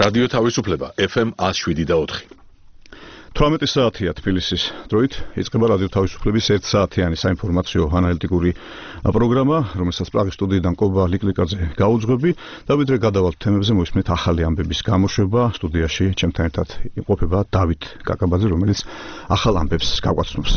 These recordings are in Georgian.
რადიო თავისუფლება FM 107.4. 18 საათია თბილისის დროით იწყება რადიო თავისუფლების 1 საათიანი საინფორმაციო ანალიტიკური პროგრამა, რომელსაც პრაღის სტუდიიდან კობა ლიკლიკაძე გაუძღვები და ვიდრე გადავალთ თემებზე მოვისმენთ ახალი ამბების გამოშვება. სტუდიაში ჩემთან ერთად იმყოფება დავით კაკაბაძე, რომელიც ახალ ამბებს გაგვაცნობს.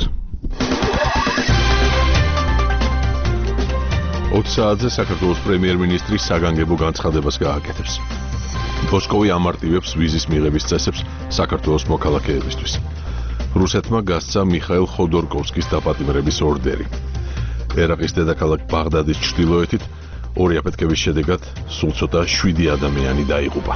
20 საათზე საქართველოს პრემიერ-მინისტრი საგანგებო განცხადებას გააკეთებს. მოსკოვი ამარტივებს ვიზის მიღების წესებს საქართველოს მოქალაქეებისთვის. რუსეთმა გასცა მიხაილ ხოდორკოვსკის დაპატიმრების ორდერი. ერაყის დედაქალაქ ბაღდადის ჩრდილოეთით ორი აფეთქების შედეგად სულ ცოტა 7 ადამიანი დაიღუპა.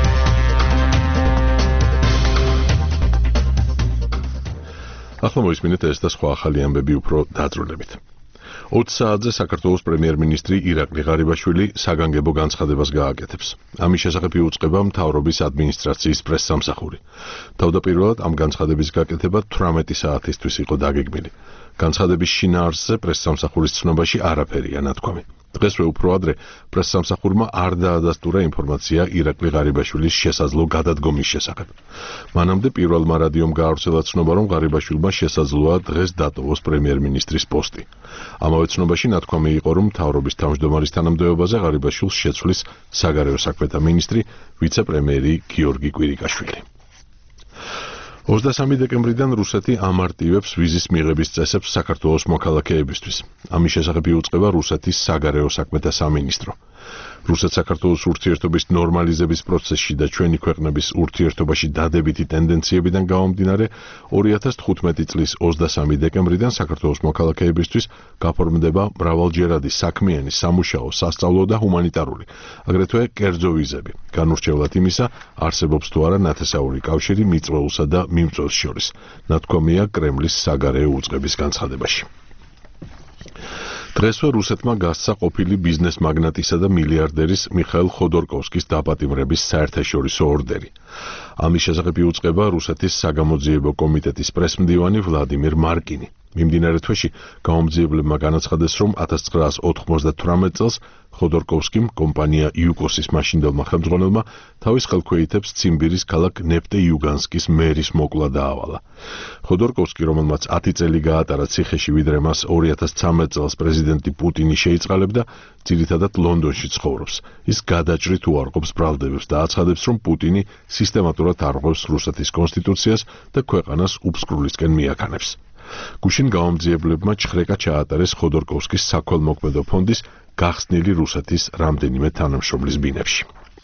ახლა მოვისმინეთ ეს და სხვა ახალი ამბები უფრო დაწვრილებით. 20 საათზე საქართველოს პრემიერ-მინისტრი ირაკლი ღარიბაშვილი საგანგებო განცხადებას გააკეთებს. ამის შესახებ იუწყება მთავრობის ადმინისტრაციის პრესსამსახური. თავდაპირველად ამ განცხადების გაკეთება 18 საათისთვის იყო დაგეგმილი. განცხადების შინაარსზე პრესსამსახურის ცნობაში არაფერია ნათქვამი. დღესვე უფრო ადრე პრესსამსახურმა არ დაადასტურა ინფორმაცია ირაკლი ღარიბაშვილის შესაძლო გადადგომის შესახებ. მანამდე პირველმა რადიომ გაავრცელა ცნობა, რომ ღარიბაშვილმა შესაძლოა დღეს დატოვოს პრემიერ-მინისტრის პოსტი. ამავე ცნობაში ნათქვამი იყო, რომ მთავრობის თავმჯდომარის თანამდებობაზე ღარიბაშვილს შეცვლის საგარეო საქმეთა მინისტრი, ვიცე-პრემიერი გიორგი კვირიკაშვილი. 23 დეკემბრიდან რუსეთი ამარტივებს ვიზის მიღების წესებს საქართველოს მოქალაქეებისთვის. ამის შესახებ იუწყება რუსეთის საგარეო საქმეთა სამინისტრო. რუსეთ-საქართველოს ურთიერთობის ნორმალიზების პროცესში და ჩვენი ქვეყნების ურთიერთობაში დადებითი ტენდენციებიდან გამომდინარე 2015 წლის 23 დეკემბრიდან საქართველოს მოქალაქეებისთვის გაფორმდება მრავალჯერადი საქმიანი, სამუშაო, სასწავლო და ჰუმანიტარული, აგრეთვე კერძო ვიზები. განურჩევლად იმისა, არსებობს თუ არა ნათესაური კავშირი მიწვეულსა და მიმწვევს შორის. ნათქვამია კრემლის საგარეო უწყების განცხადებაში. დღესვე რუსეთმა გასცა ყოფილი ბიზნეს მაგნატისა და მილიარდერის მიხაილ ხოდორკოვსკის დაპატიმრების საერთაშორისო ორდერი. ამის შესახებ იუწყება რუსეთის საგამოძიებო კომიტეტის პრესმდივანი ვლადიმირ მარკინი. მიმდინარე თვეში გამომძიებლებმა განაცხადეს, რომ 1998 წელს ხოდორკოვსკიმ კომპანია იუკოსის მაშინდელმა ხელმძღვანელმა თავის ხელქვეითებს ციმბირის ქალაქ ნეფტე-იუგანსკის მერის მოკლა დაავალა. ხოდორკოვსკი, რომელმაც 10 წელი გაატარა ციხეში, ვიდრე მას 2013 წელს პრეზიდენტი პუტინი შეიწყალებდა, ძირითადად ლონდონში ცხოვრობს. ის გადაჭრით უარყოფს ბრალდებებს და აცხადებს, რომ პუტინი სისტემატურად არღვევს რუსეთის კონსტიტუციას და ქვეყანას უბსკრულისკენ მიაქანებს. გუშინ გამომძიებლებმა ჩხრეკა ჩაატარეს ხოდორკოვსკის საქველმოქმედო ფონდის გახსნილი რუსეთის რამდენიმე თანამშრომლის ბინებში.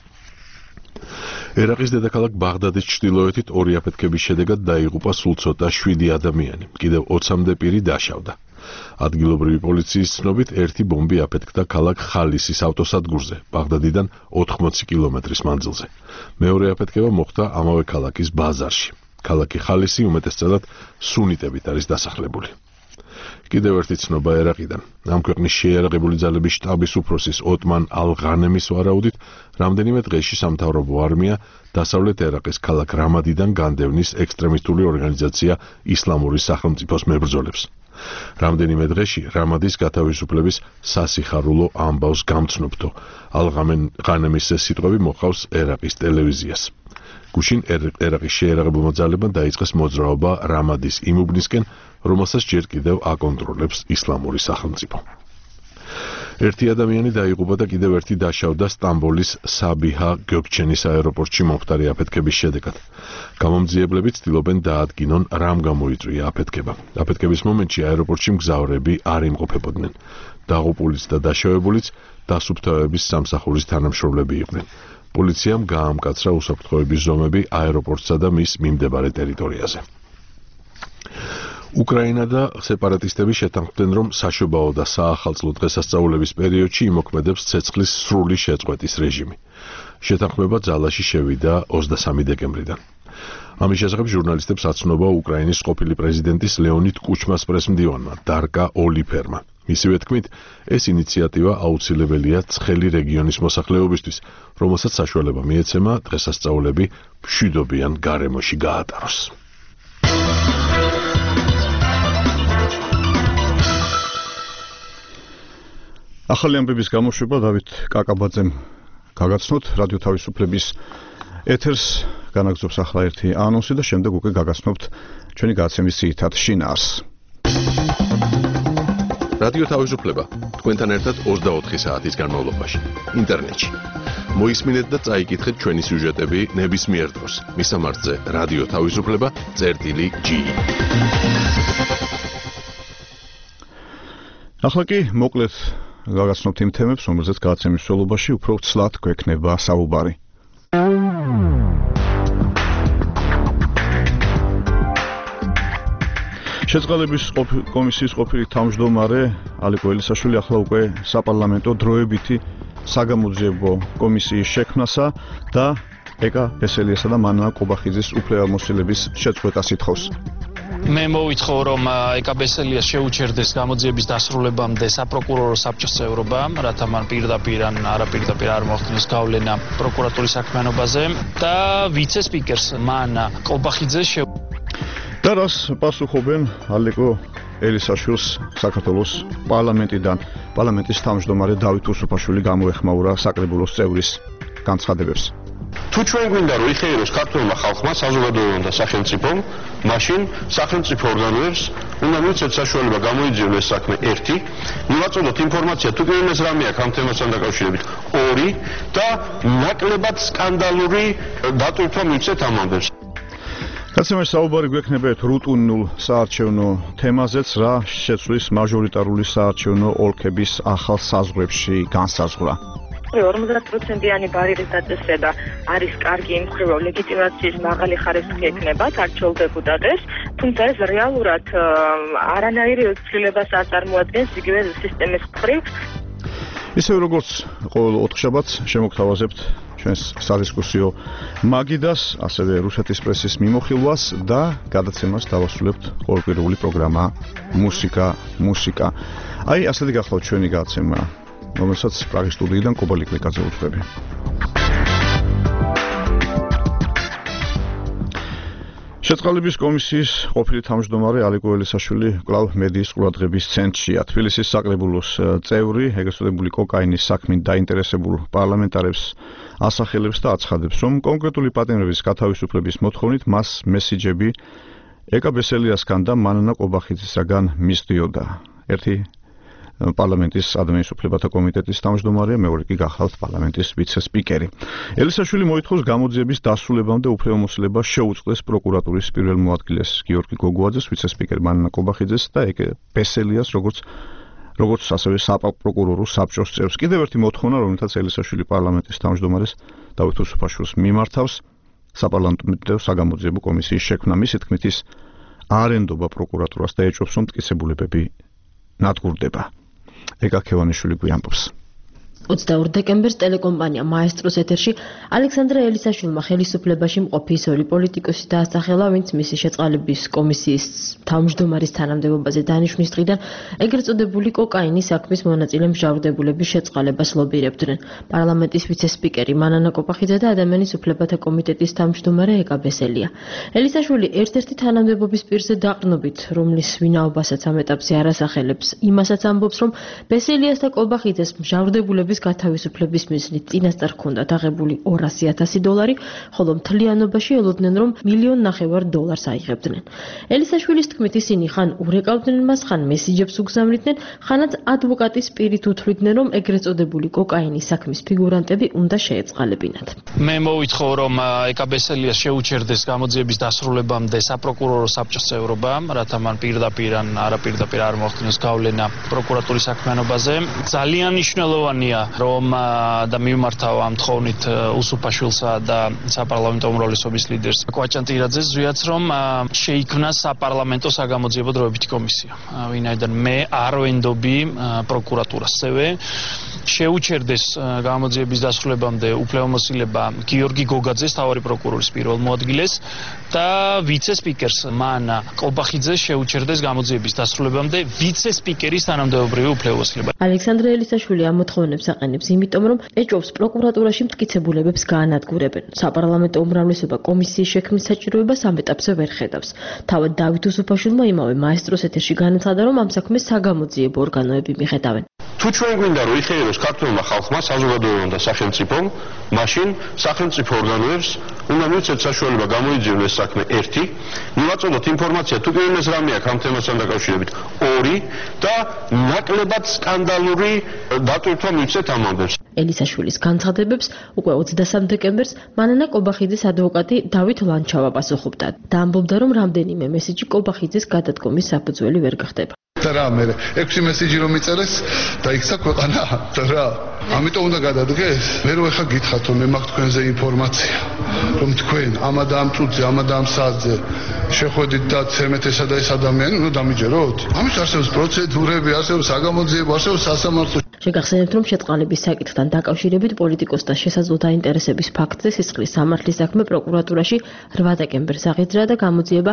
ერაყის დედაქალაქ ბაღდადის ჩრდილოეთით ორი აფეთქების შედეგად დაიღუპა სულ ცოტა 7 ადამიანი. კიდევ 20-მდე პირი დაშავდა. ადგილობრივი პოლიციის ცნობით ერთი ბომბი აფეთქდა ქალაქ ხალისის ავტოსადგურზე, ბაღდადიდან 80 კილომეტრის მანძილზე. მეორე აფეთქება მოხდა ამავე ქალაქის ბაზარში. ქალაქი ხალისი უმეტესწილად სუნიტებით არის დასახლებული. კიდევ ერთი ცნობა ერაყიდან. ამ ქვეყნის შეიარაღებული ძალების შტაბის უფროსის ოტმან ალ-ღანემის ვარაუდით, რამდენიმე დღეში სამთავრობო არმია დასავლეთ ერაყის ქალაქ რამადიდან განდევნის ექსტრემისტული ორგანიზაცია ისლამური სახელმწიფოს მებრძოლებს. რამდენიმე დღეში რამადის გათავისუფლების სასიხარულო ამბავს გამცნობთო. ალ-ღანემის სიტყვები მოყავს ერაყის ტელევიზიას. გუშინ ერაყის შეიარაღებულმა ძალებმა დაიწყეს მოძრაობა რამადის იმ უბნისკენ, რომელსაც ჯერ კიდევ აკონტროლებს ისლამური სახელმწიფო. ერთი ადამიანი დაიღუპა და კიდევ ერთი დაშავდა სტამბოლის საბიჰა გიოქჩენის აეროპორტში მომხდარი აფეთქების შედეგად. გამომძიებლები ცდილობენ დაადგინონ, რამ გამოიწვია აფეთქება. აფეთქების მომენტში აეროპორტში მგზავრები არ იმყოფებოდნენ. დაღუპულიც და დაშავებულიც დასუფთავების სამსახურის თანამშრომლები იყვნენ. პოლიციამ გაამკაცრა უსაფრთხოების ზომები აეროპორტსა და მის მიმდებარე ტერიტორიაზე. უკრაინა და სეპარატისტები შეთანხმდნენ, რომ საშობაო და საახალწლო დღესასწაულების პერიოდში იმოქმედებს ცეცხლის სრული შეწყვეტის რეჟიმი. შეთანხმება ძალაში შევიდა 23 დეკემბრიდან. ამის შესახებ ჟურნალისტებს აცნობა უკრაინის ყოფილი პრეზიდენტის ლეონიდ კუჩმას პრესმდივანმა დარკა ოლიფერმა. მისივე თქმით, ეს ინიციატივა აუცილებელია ცხელი რეგიონის მოსახლეობისთვის, რომელსაც საშუალება მიეცემა დღესასწაულები მშვიდობიან გარემოში გაატაროს. ახალი ამბების გამოშვება დავით კაკაბაძემ გაგაცნოთ რადიო თავისუფლების ეთერს განაგრძობს ახლა ერთი ანონსი და შემდეგ უკვე გაგაცნობთ ჩვენი გადაცემის ძირითად შინაარსს. რადიო თავისუფლება თქვენთან ერთად 24 საათის განმავლობაში ინტერნეტში. მოისმინეთ და წაიკითხეთ ჩვენი სიუჟეტები ნებისმიერ დროს. მისამართზე რადიო თავისუფლება.gi. ახლა კი მოკლედ გაგაცნობთ იმ თემებს, რომელზეც გადაცემის მსვლელობაში უფრო ცლად გვექნება საუბარი. შეწყალების კომისიის ყოფილი თავმჯდომარე ალიკო ელისაშვილი ახლა უკვე საპარლამენტო დროებითი საგამოძიებო კომისიის შექმნასა და ეკა ბესელიასა და მანანა კობახიძის უფლებამოსილების შეწყვეტას ითხოვს. მე მოვითხოვ, რომ ეკა ბესელიას შეუჩერდეს გამოძიების დასრულებამდე საპროკურორო საბჭოს წევრობა, რათა მან პირდაპირ ან არაპირდაპირ არ მოახდინოს გავლენა პროკურატურის საქმიანობაზე და ვიცე-სპიკერს მანანა კობახიძეს და რას პასუხობენ ალიკო ელისაშვილს საქართველოს პარლამენტის თავმჯდომარე დავით უსუფაშვილი გამოეხმაურა საკრებულოს წევრის განცხადებებს. თუ ჩვენ გვინდა რომ იხეიროს ქართულმა ხალხმა, საზოგადოებამ და სახელმწიფომ, მაშინ სახელმწიფო ორგანოებს უნდა მივცეთ საშუალება გამოიძიონ ეს საქმე 1, მივაწოდოთ ინფორმაცია თუ კიდევ რამე აქვს ამ თემასთან დაკავშირებით 2 და ნაკლებად სკანდალური დატვირთვა მივცეთ ამ ამბებს. გადაცემაში საუბარი გვექნება რუტინულ საარჩევნო თემაზეც, რა შეცვლის მაჟორიტარული საარჩევნო ოლქების ახალ საზღვრებში განსაზღვრა. 50%-იანი ბარიერის დაწესება არის კარგი იმ მხრივ, რომ ლეგიტიმაციის მაღალი ხარისხი ექნება არჩეულ დეპუტატებს, თუმცა ეს რეალურად არანაირ ცვლილებას არ წარმოადგენს იგივე სისტემის მხრივ. ისევე როგორც ყოველ ოთხშაბათს შემოგთავაზებთ ჩვენს სადისკუსიო მაგიდას, ასევე რუსეთის პრესის მიმოხილვას და გადაცემას დავასრულებთ ყოველკვირეული პროგრამა მუსიკა. აი, ასეთი გახლავთ ჩვენი გადაცემა, რომელსაც პრაღის სტუდიიდან კობა ლიკლიკაძე უძღვები. შეწყალების კომისიის ყოფილი თავმჯდომარე ალიკო ელისაშვილი კვლავ მედიის ყურადღების ცენტრშია. თბილისის საკრებულოს წევრი, ეგრეთ წოდებული კოკაინის საქმით დაინტერესებულ პარლამენტარებს ასახელებს და აცხადებს, რომ კონკრეტული პატიმრების გათავისუფლების მოთხოვნით მას მესიჯები ეკა ბესელიასგან და მანანა კობახიძისაგან მისდიოდა. ერთი პარლამენტის ადამიანის უფლებათა კომიტეტის თავმჯდომარეა, მეორე კი გახალთ პარლამენტის ვიცე-სპიკერი. ელისაშვილი მოითხოვს გამოძიების დასრულებამდე უფლებამოსილება შეუწყდეს პროკურატურის პირველ მოადგილეს გიორგი გოგუაძეს, ვიცე-სპიკერ მანანა კობახიძეს და ეკა ბესელიას, როგორც ასევე საპროკურორო საბჭოს წევრს. კიდევ ერთი მოთხოვნა, რომელთაც ელისაშვილი პარლამენტის თავმჯდომარეს დავით უსუფაშვილს მიმართავს, საპარლამენტო საგამოძიებო კომისიის შექმნა. მისი თქმით, ის არ ენდობა პროკურატურას და ეჭვობს, რომ მტკიცებულებები ნადგურდება. ეკა ქევანიშვილი გვიამბობს. 22 დეკემბერს ტელეკომპანია მაესტროს ეთერში ალექსანდრე ელისაშვილმა ხელისუფლებაში მყოფი ისორი პოლიტიკოსი დაასახელა, ვინც მისი შეწყალების კომისიის თავმჯდომარის თანამდებობაზე დანიშვნის დღიდან ეგრეთ წოდებული კოკაინის საქმის მონაწილე მჟავრდებულების შეწყალებას ლობირებდნენ. პარლამენტის ვიცე-სპიკერი მანანა კობახიძე და ადამიანის უფლებათა კომიტეტის თავმჯდომარე ეკა ბესელია. ელისაშვილი ერთ-ერთი თანამდებობის პირზე დაყრდნობით, რომლის ვინაობასაც ამ ეტაპზე არ ასახელებს, იმასაც ამბობს, რომ ბესელიას და კობახიძეს მჟავრდებულების გათავისუფლების მიზნით წინასწარ ჰქონდათ აღებული $200,000, ხოლო მთლიანობაში ელოდნენ, რომ $1.5 million აიღებდნენ. ელისაშვილის თქმით, ისინი ხან ურეკავდნენ მას, ხან მესიჯებს უგზავნიდნენ, ხანაც ადვოკატის პირით უთვლიდნენ, რომ ეგრეთ წოდებული კოკაინის საქმის ფიგურანტები უნდა შეეწყალებინათ. მე მოვითხოვ, რომ ეკა ბესელიას შეუჩერდეს გამოძიების დასრულებამდე საპროკურორო საბჭოს წევრობა, რათა მან პირდაპირ ან არაპირდაპირ არ მოახდინოს გავლენა პროკურატურის საქმიანობაზე. ძალიან მნიშვნელოვანია, რომ და მიმართავ ამ თხოვნით უსუფაშვილსა და საპარლამენტო უმრავლესობის ლიდერს კვაჭან ტირაძეს, ვიაც რომ შეიქმნა საპარლამენტო საგამოძიებო დროებითი კომისია. ვინაიდან მე არ ვენდობი პროკურატურასწევე, შეუჩერდეს გამოძიების დასრულებამდე უფლებამოსილება გიორგი გოგაძეს, თავარი პროკურორის პირველ მოადგილეს და ვიცე-სპიკერს მანანა კობახიძეს შეუჩერდეს გამოძიების დასრულებამდე ვიცე-სპიკერის თანამდებობრივი უფლებამოსილება. ალექსანდრე ელისაშვილი ამ მოთხოვნებს აყენებს, იმიტომ რომ ეჭვობს პროკურატურაში მტკიცებულებებს გაანადგურებენ. საპარლამენტო უმრავლესობა კომისიის შექმნის საჭიროებას ამ ეტაპზე ვერ ხედავს. თავად დავით უსუფაშვილმა იმავე მაესტროს ეთერში განაცხადა, რომ ამ საქმეს საგამოძიებო ორგანოები მიხედავენ. თუ ჩვენ გვინდა რომ იხეიროს ქართულმა ხალხმა, საზოგადოებამ და სახელმწიფომ, მაშინ სახელმწიფო ორგანოებს უნდა მივცეთ საშუალება გამოიძიონ ეს საქმე 1, მივაწოდოთ ინფორმაცია თუ კიდევ რამე აქვს ამ თემასთან დაკავშირებით 2 და ნაკლებად სკანდალური დატვირთვა მივცეთ ამ ამბებს. ელისაშვილის განცხადებებს უკვე 23 დეკემბერს მანანა კობახიძის ადვოკატი დავით ლანჩავა პასუხობდა და ამბობდა, რომ რამდენიმე მესიჯი კობახიძის გადადგომის საფუძველი ვერ გახდება. და რა მე 6 მესიჯი რომ მიწერეს და იქცა ქვეყანა და რა ამიტომ უნდა გადადგეს მე რო ეხა გითხათ რომ მე მაქვს თქვენზე ინფორმაცია რომ თქვენ ამადა ამ წუთზე ამადა ამ საათზე შეხვედით და ცემეთ ესა და ეს ადამიანი უნდა დამიჯეროთ ამის არსებობს პროცედურები არსებობს საგამოძიებო არსებობს სასამართლო შეგახსენებთ რომ შეტყალების საკითხთან დაკავშირებით პოლიტიკოსთა შესაძლო დაინტერესების ფაქტზე სისხლის სამართლის საქმე პროკურატურაში 8 დეკემბერს აღიძრა და გამოძიება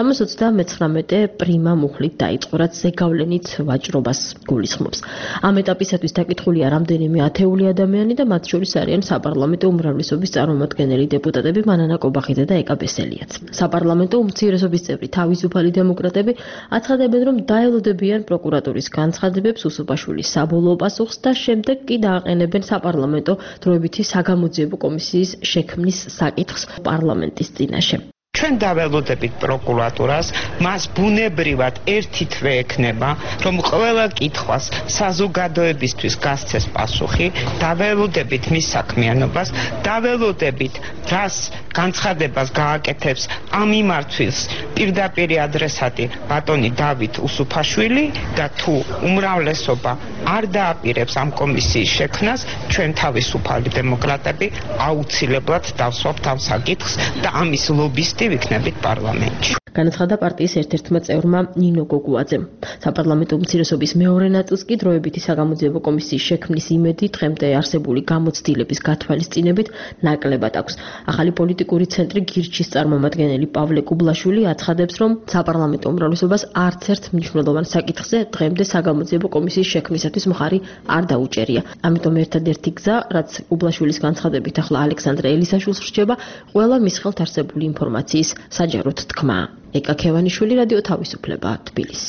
339 პრიმა მუხლით დაიწყო, რაც ზეგავლენით ვაჭრობას გულისხმობს. ამ ეტაპისათვის დაკითხულია რამდენიმე ათეული ადამიანი და მათ შორის არიან საპარლამენტო უმრავლესობის წარმომადგენელი დეპუტატები მანანა კობახიძე და ეკა ბესელიაც. საპარლამენტო უმცირესობის წევრი თავისუფალი დემოკრატები აცხადებენ, რომ დაელოდებიან პროკურატურის განცხადებებს უსუფაშვილის საბოლოო პასუხს და შემდეგ კი დააყენებენ საპარლამენტო დროებითი საგამოძიებო კომისიის შექმნის საკითხს პარლამენტის წინაშე. ჩვენ დაველოდებით პროკურატურას, მას ბუნებრივად ერთი თვე ექნება, რომ ყველა კითხვას საზოგადოებისთვის გასცეს პასუხი, დაველოდებით მის საქმიანობას, დაველოდებით რას განცხადებას გააკეთებს ამ მიმართვილს პირდაპირ ადრესატი ბატონი დავით უსუფაშვილი და თუ უმრავლესობა არ დააპირებს ამ კომისიის შექმნას, ჩვენ თავისუფალი დემოკრატები აუცილებლად დავსვამთ ამ საკითხს და ამის ლობისტი ვიქნებით პარლამენტში. განაცხადა პარტიის ერთ-ერთმა წევრმა ნინო გოგუაძემ. საპარლამენტო უმცირესობის მეორე ნაწილს კი დროებითი საგამოძიებო კომისიის შექმნის იმედი დღემდე არსებული გამოცდილების გათვალისწინებით ნაკლებად აქვს. ახალი პოლიტიკური ცენტრი გირჩის წარმომადგენელი პავლე კუბლაშვილი აცხადებს, რომ საპარლამენტო უმრავლესობას არც ერთ მნიშვნელოვან საკითხზე დღემდე საგამოძიებო კომისიის შექმნისათვის მხარი არ დაუჭერია. ამიტომ ერთადერთი გზა, რაც კუბლაშვილის განცხადებით ახლა ალექსანდრე ელისაშვილს რჩება, ყველა მის ხელთ არსებული ინფორმაციის საჯაროდ თქმა. ეკა ქევანიშვილი, რადიო თავისუფლება, თბილისი.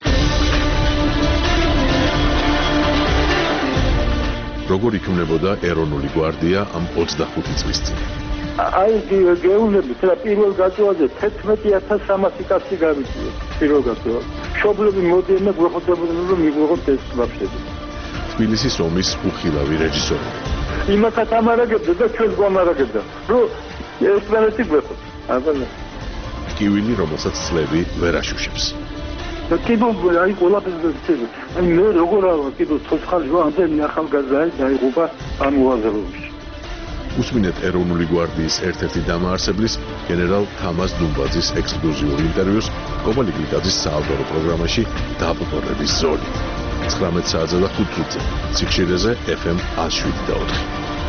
როგორ იქმნებოდა ეროვნული გვარდია ამ 25 წლის წინ? აი გეუბნებით რა პირველ გაწევაზე 11300 კაცი გავიწია პირველ გაწევაზე. მშობლები მოდიან და გვეხოდებოდნენ რომ მიგვიღოთ ეს ვაფშები. თბილისის ომის უხილავი რეჟისორი. იმათაც ამარაგებდა და ჩვენს გვამარაგებდა. რომ ერთმანეთი გვეხოთ. აბა ტკივილი, რომელსაც წლები ვერ აშუშებს. და კიდევ აი ყველაფერს გეცემა. აი მე როგორ ავა კიდევ ცოცხალი ვარ, ამდენი ახალგაზრდა დაიღუპა ამ უაზრობაში. უსმინეთ ეროვნული გვარდიის ერთ-ერთი დამაარსებლის გენერალ თამაზ დუმბაძის ექსკლუზიურ ინტერვიუს კობალი გლიკაძის საავტორო პროგრამაში დაპყრობის ზოლი. 19 საათზე და 5 წუთზე. სიხშირეზე FM 107.4.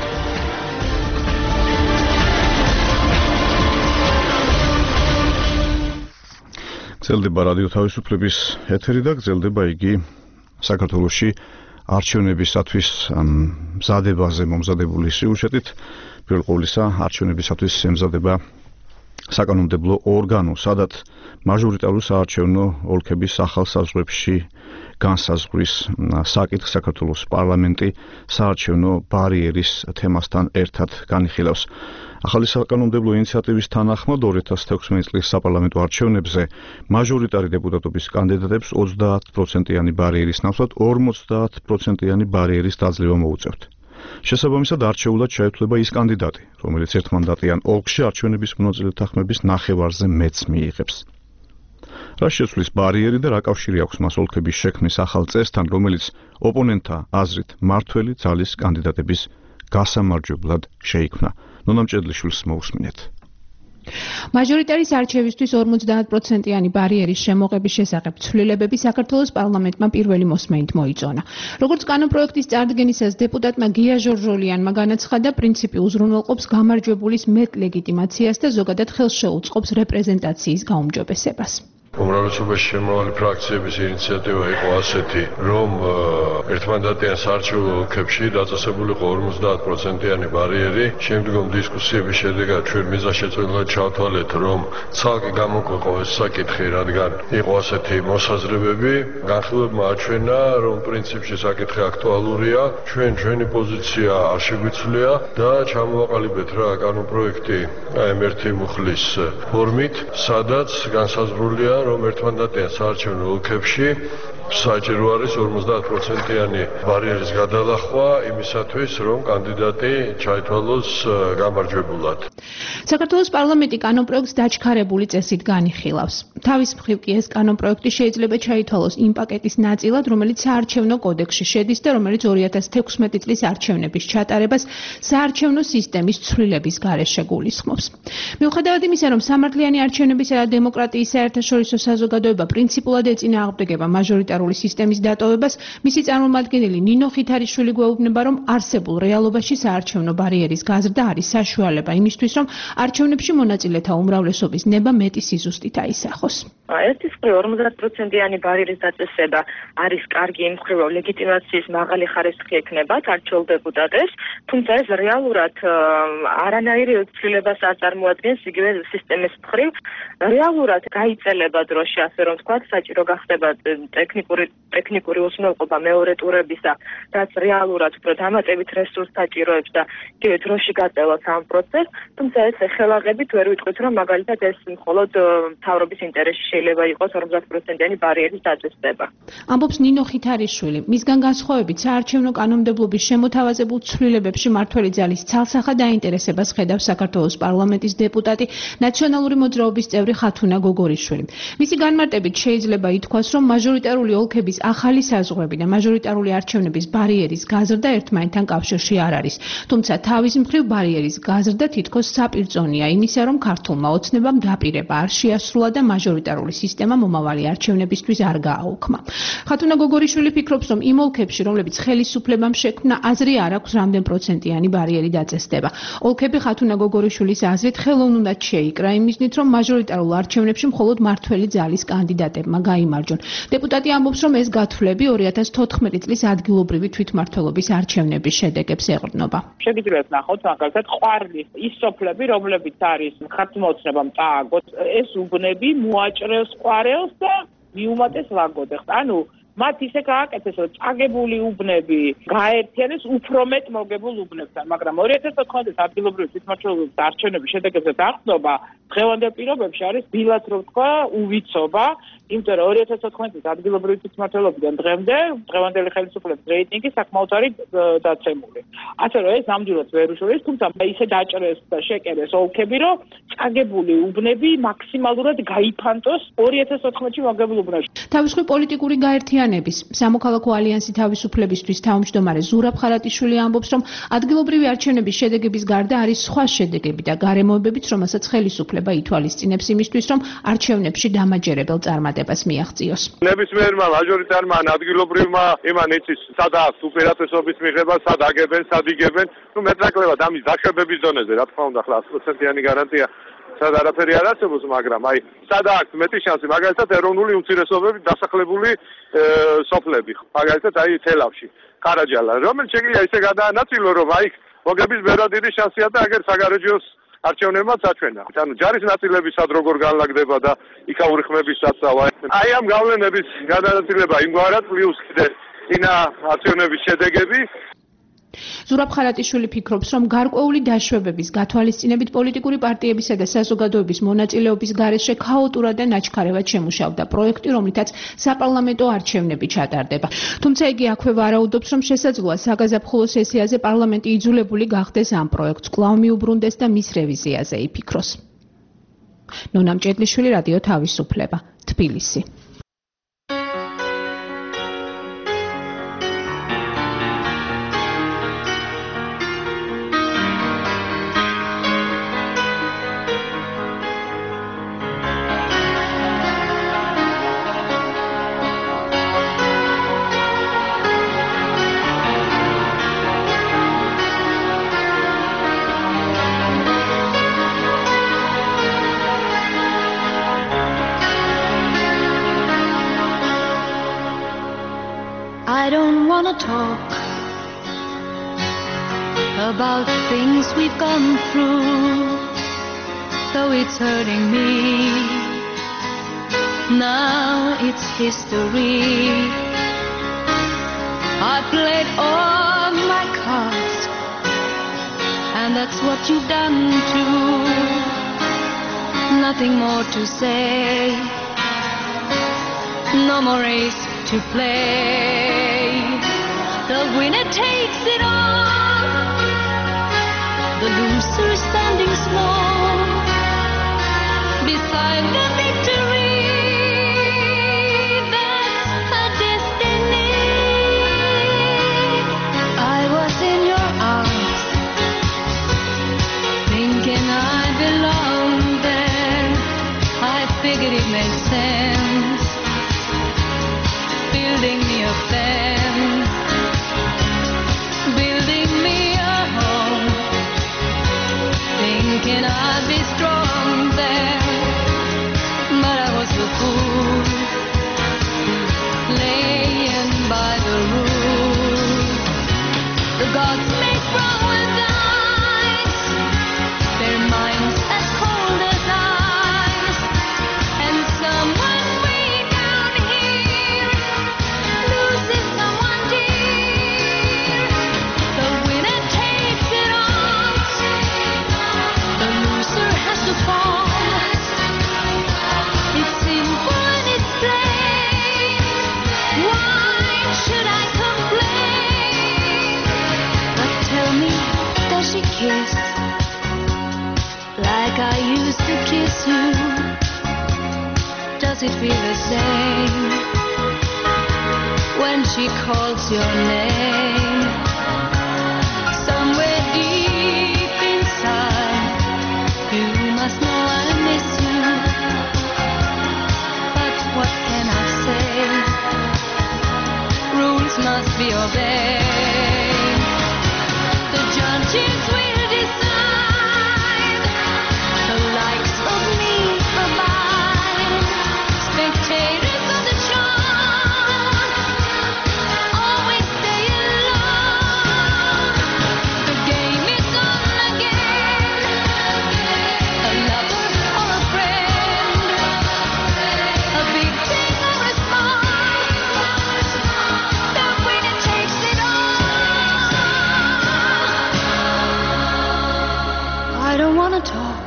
გრძელდება რადიო თავისუფლების ეთერი და გრძელდება იგი საქართველოში არჩევნებისათვის მზადებაზე მომზადებული სიუჟეტით. პირველ ყოვლისა არჩევნებისათვის ემზადება საკანონმდებლო ორგანო, სადაც მაჟორიტარული საარჩევნო ოლქების ახალ საზღვრებში განსაზღვრის საკითხს საქართველოს პარლამენტი საარჩევნო ბარიერის თემასთან ერთად განიხილავს. ახალი საკანონმდებლო ინიციატივის თანახმად 2016 წლის საპარლამენტო არჩევნებზე მაჟორიტარი დეპუტატობის კანდიდატებს 30%-იანი ბარიერის ნაცვლად 50%-იანი ბარიერის დაძლევა მოუწევთ. შესაბამისად არჩეულად შეეთვლება ის კანდიდატი, რომელიც ერთმანდატიან ოლქში არჩევნების მონაწილეთა ხმების ნახევარზე მეც მიიღებს. რა შეცვლის ბარიერი და რა კავშირი აქვს მას ოლქების შექმნის ახალ წესთან, რომელიც ოპონენტთა აზრით მართველი ძალის კანდიდატების გასამარჯვებლად შეიქმნა. ნონამჭედლიშვილს მოусმინეთ. მაჟორიტარის არჩევისთვის 50%-იანი ბარიერის შემოღების შესახებ ცვლილებები საქართველოს პარლამენტმა პირველი მოსმენით მოიწონა. როგორც კანონპროექტის წარდგენისას დეპუტატმა გია ჟორჟოლიანმა განაცხადა, პრინციპი უზრუნველყოფს გამარჯვებულის მეტ ლეგიტიმაციას და ზოგადად ხელს შეუწყობს რეპრეზენტაციის გაუმჯობესებას. უმრავლესობაში შემავალი ფრაქციების ინიციატივა იყო ასეთი, რომ ერთმანდატიან საარჩევნო ოლქებში დაწესებულიყო 50%-იანი ბარიერი. შემდგომ დისკუსიების შედეგად ჩვენ მიზანშეწონილად ჩავთვალეთ, რომ ცალკე გამოგვეყო ეს საკითხი, რადგან იყო ასეთი მოსაზრებები. განხილვებმა აჩვენა, რომ პრინციპში საკითხი აქტუალურია. ჩვენი პოზიცია არ შეგვიცვლია და ჩამოვაყალიბეთ რა კანონპროექტი AM1 მუხლის ფორმით, სადაც განსაზღვრულია, რომ ერთმანდატიან საარჩევნო ოლქებში საჭირო არის 50%-იანი ბარიერის გადალახვა იმისათვის, რომ კანდიდატი ჩაითვალოს გამარჯვებულად. საქართველოს პარლამენტი კანონპროექტს დაჩქარებული წესით განიხილავს. თავის მხრივ კი ეს კანონპროექტი შეიძლება ჩაითვალოს იმ პაკეტის ნაწილად, რომელიც საარჩევნო კოდექსში შედის და რომელიც 2016 წლის არჩევნების ჩატარებას საარჩევნო სისტემის ცვლილების გარეშე გულისხმობს. მიუხედავად იმისა, რომ სამართლიანი არჩევნებისა და დემოკრატიის საერთაშორისო საზოგადოება პრინციპულად ეწინააღმდეგება მაჟორიტარული სისტემის დატოვებას, მისი წარმომადგენელი ნინო ხითარიშვილი გვეუბნება, რომ არსებულ რეალობაში საარჩევნო ბარიერის გაზრდა არის საშუალება იმისთვის, რომ არჩევნებში მონაწილეთა უმრავლესობის ნება მეტი სიზუსტით აისახოს. ერთის მხრივ 50%-იანი ბარიერის დაწესება არის კარგი იმ მხრივ, რომ ლეგიტიმაციის მაღალი ხარისხი ექნებათ არჩეულ დეპუტატებს, თუმცა ეს რეალურად არანაირ ცვლილებას არ წარმოადგენს იგივე სისტემის მხრივ. რეალურად გაიწელება დროში, ასე რომ თქვა, საჭირო გახდება ტექნიკური უზრუნველყოფა მეორე ტურებისა, რაც რეალურად უფრო დამატებით რესურსს საჭიროებს და იგივე დროში გაწევას ამ პროცესს, თუმცა ეს ხელაღებით ვერ ვიტყვით, რომ მაგალითად ეს მხოლოდ მთავრობის ინტერესში შეიძლება იყოს 50%-იანი ბარიერის დაწესება. ამბობს ნინო ხითარიშვილი. მისგან განსხვავებით, საარჩევნო კანონმდებლობის შემოთავაზებულ ცვლილებებში მმართველი ძალის ცალსახად დაინტერესებას ხედავს საქართველოს პარლამენტის დეპუტატი, ნაციონალური მოძრაობის წევრი ხათუნა გოგორიშვილი. მისი განმარტებით შეიძლება ითქვას, რომ მაჟორიტარული ოლქების ახალი საზღვრები და მაჟორიტარული არჩევნების ბარიერის გაზრდა ერთმანეთთან კავშირში არ არის. თუმცა თავის მხრივ ბარიერის გაზრდა თითქოს საპირწონეა იმისა, რომ ქართულმა ოცნებამ დაპირება არ შეასრულა და მაჟორიტარული სისტემა მომავალი არჩევნებისთვის არ გააუქმა. ხათუნა გოგორიშვილი ფიქრობს, რომ იმ ოლქებში, რომლებიც ხელისუფლებამ შექმნა, აზრი არ აქვს რამდენ პროცენტიანი ბარიერი დაწესდება. ოლქები ხათუნა გოგორიშვილის აზრით ხელოვნურად შეიკრა იმ მიზნით, რომ მაჟორიტარულ არჩევნებში მხოლოდ მმართველი ძალის კანდიდატებმა გაიმარჯვონ. დეპუტატი ამბობს, რომ ეს გათვლები 2014 წლის ადგილობრივი თვითმმართველობის არჩევნების შედეგებს ეყრდნობა. შეგიძლიათ ნახოთ მაგალითად ყვარლის ის სოფლები, რომლებიც არის ქართულმა ოცნებამ წააგოთ, ეს უბნები მოაჭრევს ყვარელს და მიუმატეს ლაგოდეხს. ანუ მათ ისე გააკეთეს, რომ წაგებული უბნები გააერთიანეს უფრო მეტ მოგებულ უბნებთან, მაგრამ 2014 წლის ადგილობრივი თვითმმართველობის არჩევნების შედეგებზე დაყრდნობა დღევანდელ პირობებში არის ბილად რო ვთქვა უვიცობა, იმიტომ რომ 2014 წლის ადგილობრივი თვითმმართველობიდან დღევანდელი ხელისუფლების რეიტინგი საკმაოდ არის დაცემული. ასე რომ ეს ნამდვილად ვერ უშუალებს, თუმცა ისე დაჭრეს და შეკერეს ოლქები, რომ წაგებული უბნები მაქსიმალურად გაიფანტოს 2014-ში მოგებულ უბნებში. თავისუფლ პოლიტიკური გაერთიანების სამოქალაქო ალიანსი თავისუფლებისთვის თავმჯდომარე ზურაბ ხარატიშვილი ამბობს, რომ ადგილობრივი არჩევნების შედეგების გარდა არის სხვა შედეგები და გარემოებებიც, რომელსაც ხელისუფლება ითვალისწინებს იმისთვის, რომ არჩევნებში დამაჯერებელ წარმატებას მიაღწიოს. ნებისმიერმა მაჟორიტარმა ან ადგილობრივმა იმან იცის, სად აქვს უპირატესობის მიღება, სად აგებენ, სად იგებენ, მეტნაკლებად ამის დაშვებების დონეზე, რა თქმა უნდა, 100%-იანი გარანტია სად არაფერი არ არსებობს, მაგრამ აი სად აქვს მეტი შანსი, მაგალითად ეროვნული უმცირესობებით დასახლებული სოფლები, მაგალითად აი თელავში, ყარაჯალა, რომელიც შეიძლება ისე გადაანაწილო, რომ აი მოგების ბევრად დიდი შანსია და აგერ საგარეჯოს არჩევნებმაც აჩვენა. ანუ ჯარის ნაწილები სად როგორ განლაგდება და იქაური ხმების საწავა. აი ამ გავლენების გადანაწილება იმგვარად პლუს კიდე წინა არჩევნების შედეგები. ზურაბ ხარატიშვილი ფიქრობს, რომ გარკვეული დაშვებების გათვალისწინებით პოლიტიკური პარტიებისა და საზოგადოების მონაწილეობის გარეშე ქაოტურად და ნაჩქარევად შემუშავდა პროექტი, რომლითაც საპარლამენტო არჩევნები ჩატარდება. თუმცა იგი აქვე ვარაუდობს, რომ შესაძლოა საგაზაფხულო სესიაზე პარლამენტი იძულებული გახდეს ამ პროექტს კვლავ მიუბრუნდეს და მის რევიზიაზე იფიქროს. ნონა მჭედლიშვილი, რადიო თავისუფლება, თბილისი. I don't wanna talk about things we've gone through, though it's hurting me. Now it's history. I played all my cards, and that's what you've done too. Nothing more to say, no more race to play. The winner takes it all, the loser standing small beside the victory. That's a destiny. I was in your arms, thinking I belonged there. I figured it made sense, building me a fence, building me a home, thinking I'd be strong there. But I was a fool, laying by the rules. The gods make wrong with dice, their minds as cold as ice, and someone way down here loses someone dear. The winner takes it all, the loser has to fall. It's simple and it's plain. Why should I complain? But tell me, does she kiss like I used to kiss you? Does it feel the same when she calls your name? Somewhere deep inside, you must know I miss you. But what can I say? Rules must be obeyed. The judges will decide, the likes of me abide. Spectators of the show always stay alone. The game is on again, a lover or a friend, a big thing or a small, the winner takes it all. I don't wanna talk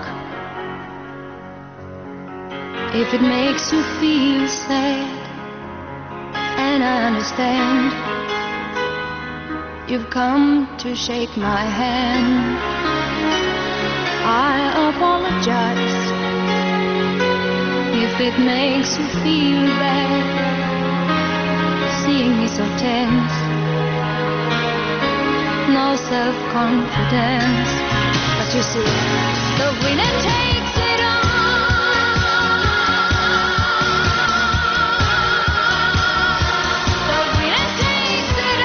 if it makes you feel sad, and I understand. You've come to shake my hand. I apologize if it makes you feel bad, seeing me so tense, no self-confidence. But you see, the winner takes it all. The winner takes it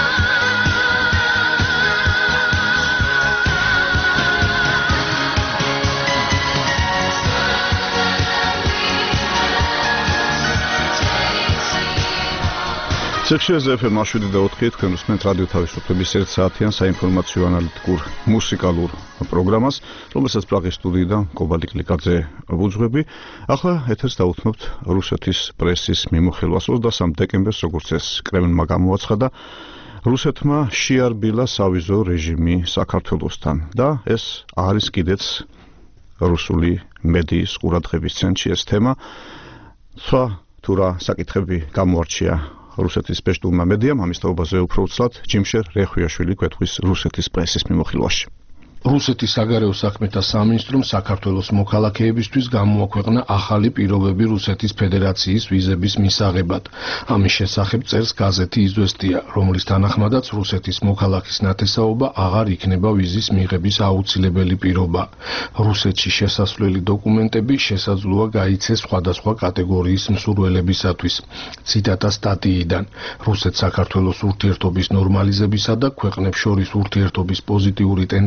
ცეკვშეზე FM 7:04 თქვენ უსმენთ რადიო თავისუფლების 1 საათიან საინფორმაციო ანალიტიკურ მუსიკალურ პროგრამას, რომელსაც პრაღის სტუდიიდან კობალტ კლიკაძე ვუძღვები. ახლა ეთერს დავუთმობთ რუსეთის პრესის მიმოხილვას. 23 დეკემბერს, როგორც ეს კრემლმა გამოაცხადა, რუსეთმა შეარბილა სავიზო რეჟიმი საქართველოსთან და ეს არის კიდეც რუსული მედიის ყურადღების ცენტრში ეს თემა. სხვა თუ რა საკითხები გამოარჩია რუსეთის სპეციალურმა მედიამ, ამის თაობაზე უფრო უცლად ჯიმშერ რეხვიაშვილი გვეტყვის რუსეთის პრესის მიმოხილვაში. რუსეთის საგარეო საქმეთა სამინისტრომ საქართველოს მოქალაქეებისთვის გამოაქვეყნა ახალი პირობები რუსეთის ფედერაციის ვიზების მისაღებად. ამის შესახებ წერს გაზეთი „იზვესტია“, რომლის თანახმადაც რუსეთის მოქალაქის ნათესაობა აღარ იქნება ვიზის მიღების აუცილებელი პირობა. რუსეთში შესასვლელი დოკუმენტები შესაძლოა გაიცეს სხვადასხვა კატეგორიის მსურველებისათვის. ციტატა სტატიიდან: რუსეთ-საქართველოს ურთიერთობის ნორმალიზებისა და ქვეყნებს შორის ურთიერთობის პოზიტიური ტენდენციების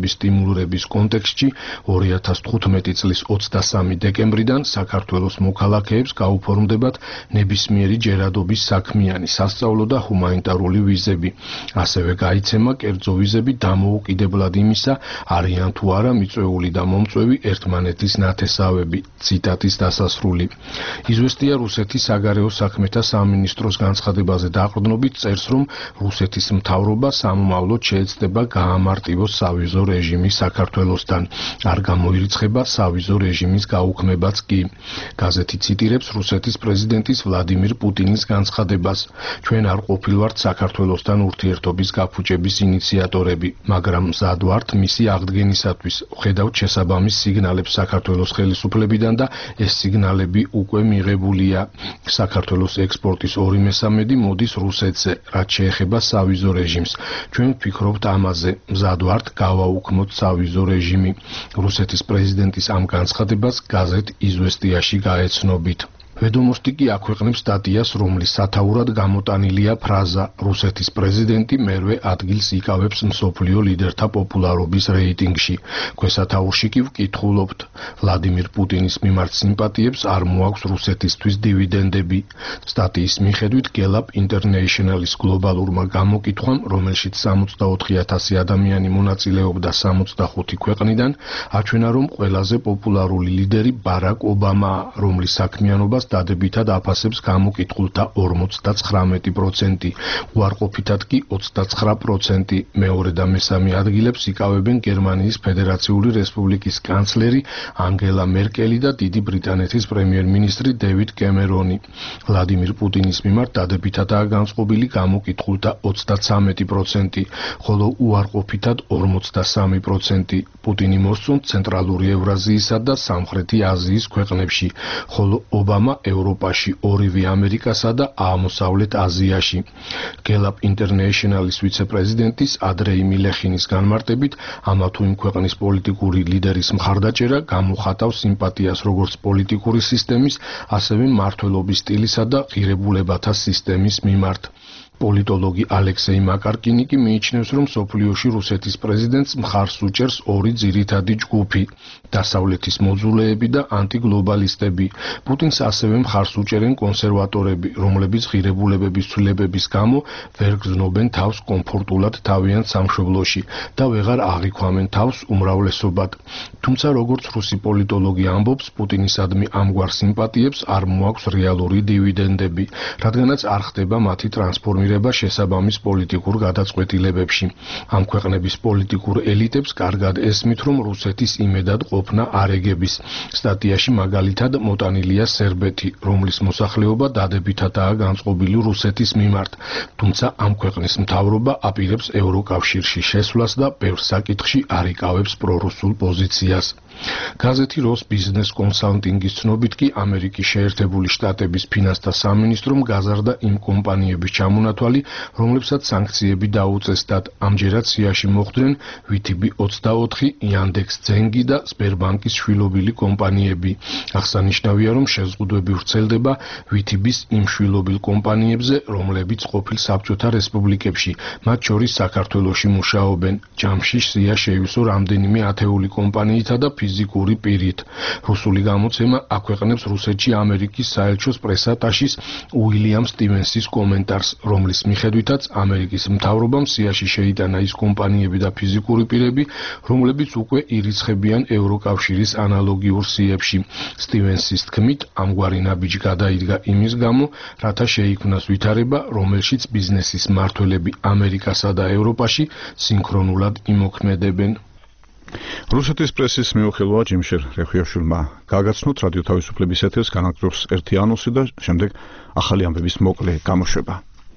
ინვესტიციების სტიმულირების კონტექსტში 2015 წლის 23 დეკემბრიდან საქართველოს მოქალაქეებს გაუფორმდებათ ნებისმიერი ჯერადობის საქმიანი, სასწავლო და ჰუმანიტარული ვიზები. ასევე გაიცემა კერძო ვიზები დამოუკიდებლად იმისა, არიან თუ არა მიწვეული და მომწვევი ერთმანეთის ნათესავები. ციტატის დასასრული. იზვესტია რუსეთის საგარეო საქმეთა სამინისტროს განცხადებაზე დაყრდნობით წერს, რომ რუსეთის მთავრობა სამომავლოდ შეეცდება გაამარტივოს სავიზო რეჟიმი საქართველოსთან. არ გამოირიცხება სავიზო რეჟიმის გაუქმებაც კი. გაზეთი ციტირებს რუსეთის პრეზიდენტის ვლადიმირ პუტინის განცხადებას. ჩვენ არ ყოფილვართ საქართველოსთან ურთიერთობის გაფუჭების ინიციატორები, მაგრამ მზად ვართ მისი აღდგენისათვის. ვხედავთ შესაბამის სიგნალებს საქართველოს ხელისუფლებიდან და ეს სიგნალები უკვე მიღებულია. საქართველოს ექსპორტის 2/3 მოდის რუსეთზე, რაც შეეხება სავიზო რეჟიმს. ჩვენ ვფიქრობთ ამაზე, მზად ვართ გავაუქმოთ სავიზო რეჟიმი. რუსეთის პრეზიდენტის ამ განცხადებას გაზეთ იზვესტიაში გაეცნობით. ვედომოსტიკი აქვეყნებს სტატიას, რომლის სათაურად გამოტანილია ფრაზა რუსეთის პრეზიდენტი მერვე ადგილს იკავებს მსოფლიო ლიდერთა პოპულარობის რეიტინგში. ქვესათაურში კი ვკითხულობთ, ვლადიმირ პუტინის მიმართ სიმპათიებს არ მოაქვს რუსეთისთვის დივიდენდები. სტატიის მიხედვით გელაპ ინტერნეიშნალის გლობალურმა გამოკითხვამ, რომელშიც 64,000 ადამიანი მონაწილეობდა 65 ქვეყნიდან, აჩვენა, რომ ყველაზე პოპულარული ლიდერი ბარაკ ობამაა, რომლის საქმიანობას დადებითად აფასებს გამოკითხულთა 59%, უარყოფითად კი 29%. მეორე და მესამე ადგილებს იკავებენ გერმანიის ფედერაციული რესპუბლიკის კანცლერი ანგელა მერკელი და დიდი ბრიტანეთის პრემიერ-მინისტრი დევიდ კემერონი. ვლადიმირ პუტინის მიმართ დადებითადაა განწყობილი გამოკითხულთა 33%, ხოლო უარყოფითად 43%. პუტინი მოსწონთ ცენტრალური ევრაზიისა და სამხრეთი აზიის ქვეყნებში, ხოლო ობამა ევროპაში, ორივე ამერიკასა და აღმოსავლეთ აზიაში. გელაპ ინტერნეიშნალის ვიცე-პრეზიდენტის ადრეი მილეხინის განმარტებით, ამა თუ იმ ქვეყნის პოლიტიკური ლიდერის მხარდაჭერა გამოხატავს სიმპათიას როგორც პოლიტიკური სისტემის, ასევე მმართველობის სტილისა და ღირებულებათა სისტემის მიმართ. პოლიტოლოგი ალექსეი მაკარკინი კი მიიჩნევს, რომ მსოფლიოში რუსეთის პრეზიდენტს მხარს უჭერს ორი ძირითადი ჯგუფი: დასავლეთის მოძულეები და ანტიგლობალისტები. პუტინს ასევე მხარს უჭერენ კონსერვატორები, რომლებიც ღირებულებების ცვლილებების გამო ვერ გრძნობენ თავს კომფორტულად თავიანთ სამშობლოში და ვეღარ აღიქვამენ თავს უმრავლესობად. თუმცა, როგორც რუსი პოლიტოლოგი ამბობს, პუტინისადმი ამგვარ სიმპათიებს არ მოაქვს რეალური დივიდენდები, რადგანაც არ ხდება მათი ტრანსფორმირება შესაბამის პოლიტიკურ გადაწყვეტილებებში. ამ ქვეყნების პოლიტიკურ ელიტებს კარგად ესმით, რომ რუსეთის იმედად ყოფნა არ ეგების. სტატიაში მაგალითად მოტანილია სერბეთი, რომლის მოსახლეობა დადებითადაა განწყობილი რუსეთის მიმართ, თუმცა ამ ქვეყნის მთავრობა აპირებს ევროკავშირში შესვლას და ბევრ საკითხში არ იკავებს პრორუსულ პოზიციას. გაზეთი როს ბიზნეს კონსალტინგის ცნობით კი ამერიკის შეერთებული შტატების ფინანსთა სამინისტრომ გაზარდა იმ კომპანიების ჩამონათვალი, რომლებსაც სანქციები დაუწესდათ. ამჯერად სიაში მოხვდნენ VTB 24, Yandex Zengi და Sberbank-ის შვილობილი კომპანიები. აღსანიშნავია, რომ შეზღუდვები ვრცელდება VTB-ის იმ შვილობილ კომპანიებზე, რომლებიც ყოფილ საბჭოთა რესპუბლიკებში, მათ შორის საქართველოში მუშაობენ. ჯამში სია შეივსო რამდენიმე ათეული კომპანიითა და ფიზიკური პირით. რუსული გამოცემა აქვეყნებს რუსეთში ამერიკის საელჩოს პრესატაშის უილიამ სტივენსის კომენტარს, რომლის მიხედვითაც ამერიკის მთავრობამ სიაში შეიტანა ის კომპანიები და ფიზიკური პირები, რომლებიც უკვე ირიცხებიან ევროკავშირის ანალოგიურ სიებში. სტივენსის თქმით, ამგვარი ნაბიჯი გადაიდგა იმის გამო, რათა შეიქმნას ვითარება, რომელშიც ბიზნესის მმართველები ამერიკასა და ევროპაში სინქრონულად იმოქმედებენ. რუსეთის პრესის მეუხელოა ჯიმშერ რეხვიაშვილმა გაგაცნოთ რადიო თავისუფლების ეთერს განაგრძობს ერთი ანონსი და შემდეგ ახალი ამბების მოკლე გამოშვება.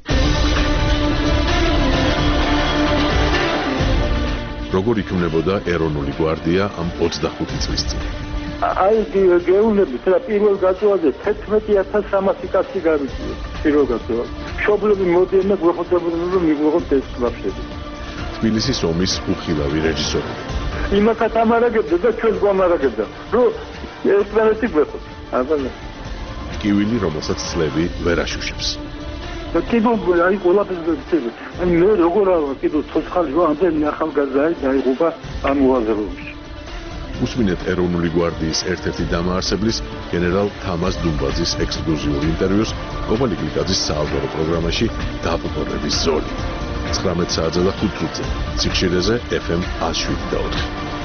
როგორ იქმნებოდა ეროვნული გვარდია ამ 25 წლის წინ? აი გეუბნებით რა პირველ გაწევაზე 11300 კაცი გამიწია პირველ გაწევაზე. მშობლები მოდიან და გვეხოთებოდნენ რომ მიგვიღოთ ეს ვაფშები. თბილისის ომის უხილავი რეჟისორი. იმათაც ამარაგებდა და ჩვენს გვამარაგებდა. რომ ერთმანეთი გვეხოთ. აბა კივილი, რომელსაც წლები ვერ აშუშებს. და კიდევ აი ყველაფერს ვცები. ანუ მე როგორ არა კიდევ ცოცხალი ვარ, ამდენი ახალგაზრდა დაიღუპა ამ უაზრობაში. უსმინეთ ეროვნული გვარდიის ერთ-ერთი დამაარსებლის გენერალ თამაზ დუმბაძის ექსკლუზიურ ინტერვიუს კობალი გლიკაძის საავტორო პროგრამაში დააყურების ზოლი. 19 საათზე და 5 წუთზე ციხშირეზე FM 107.4.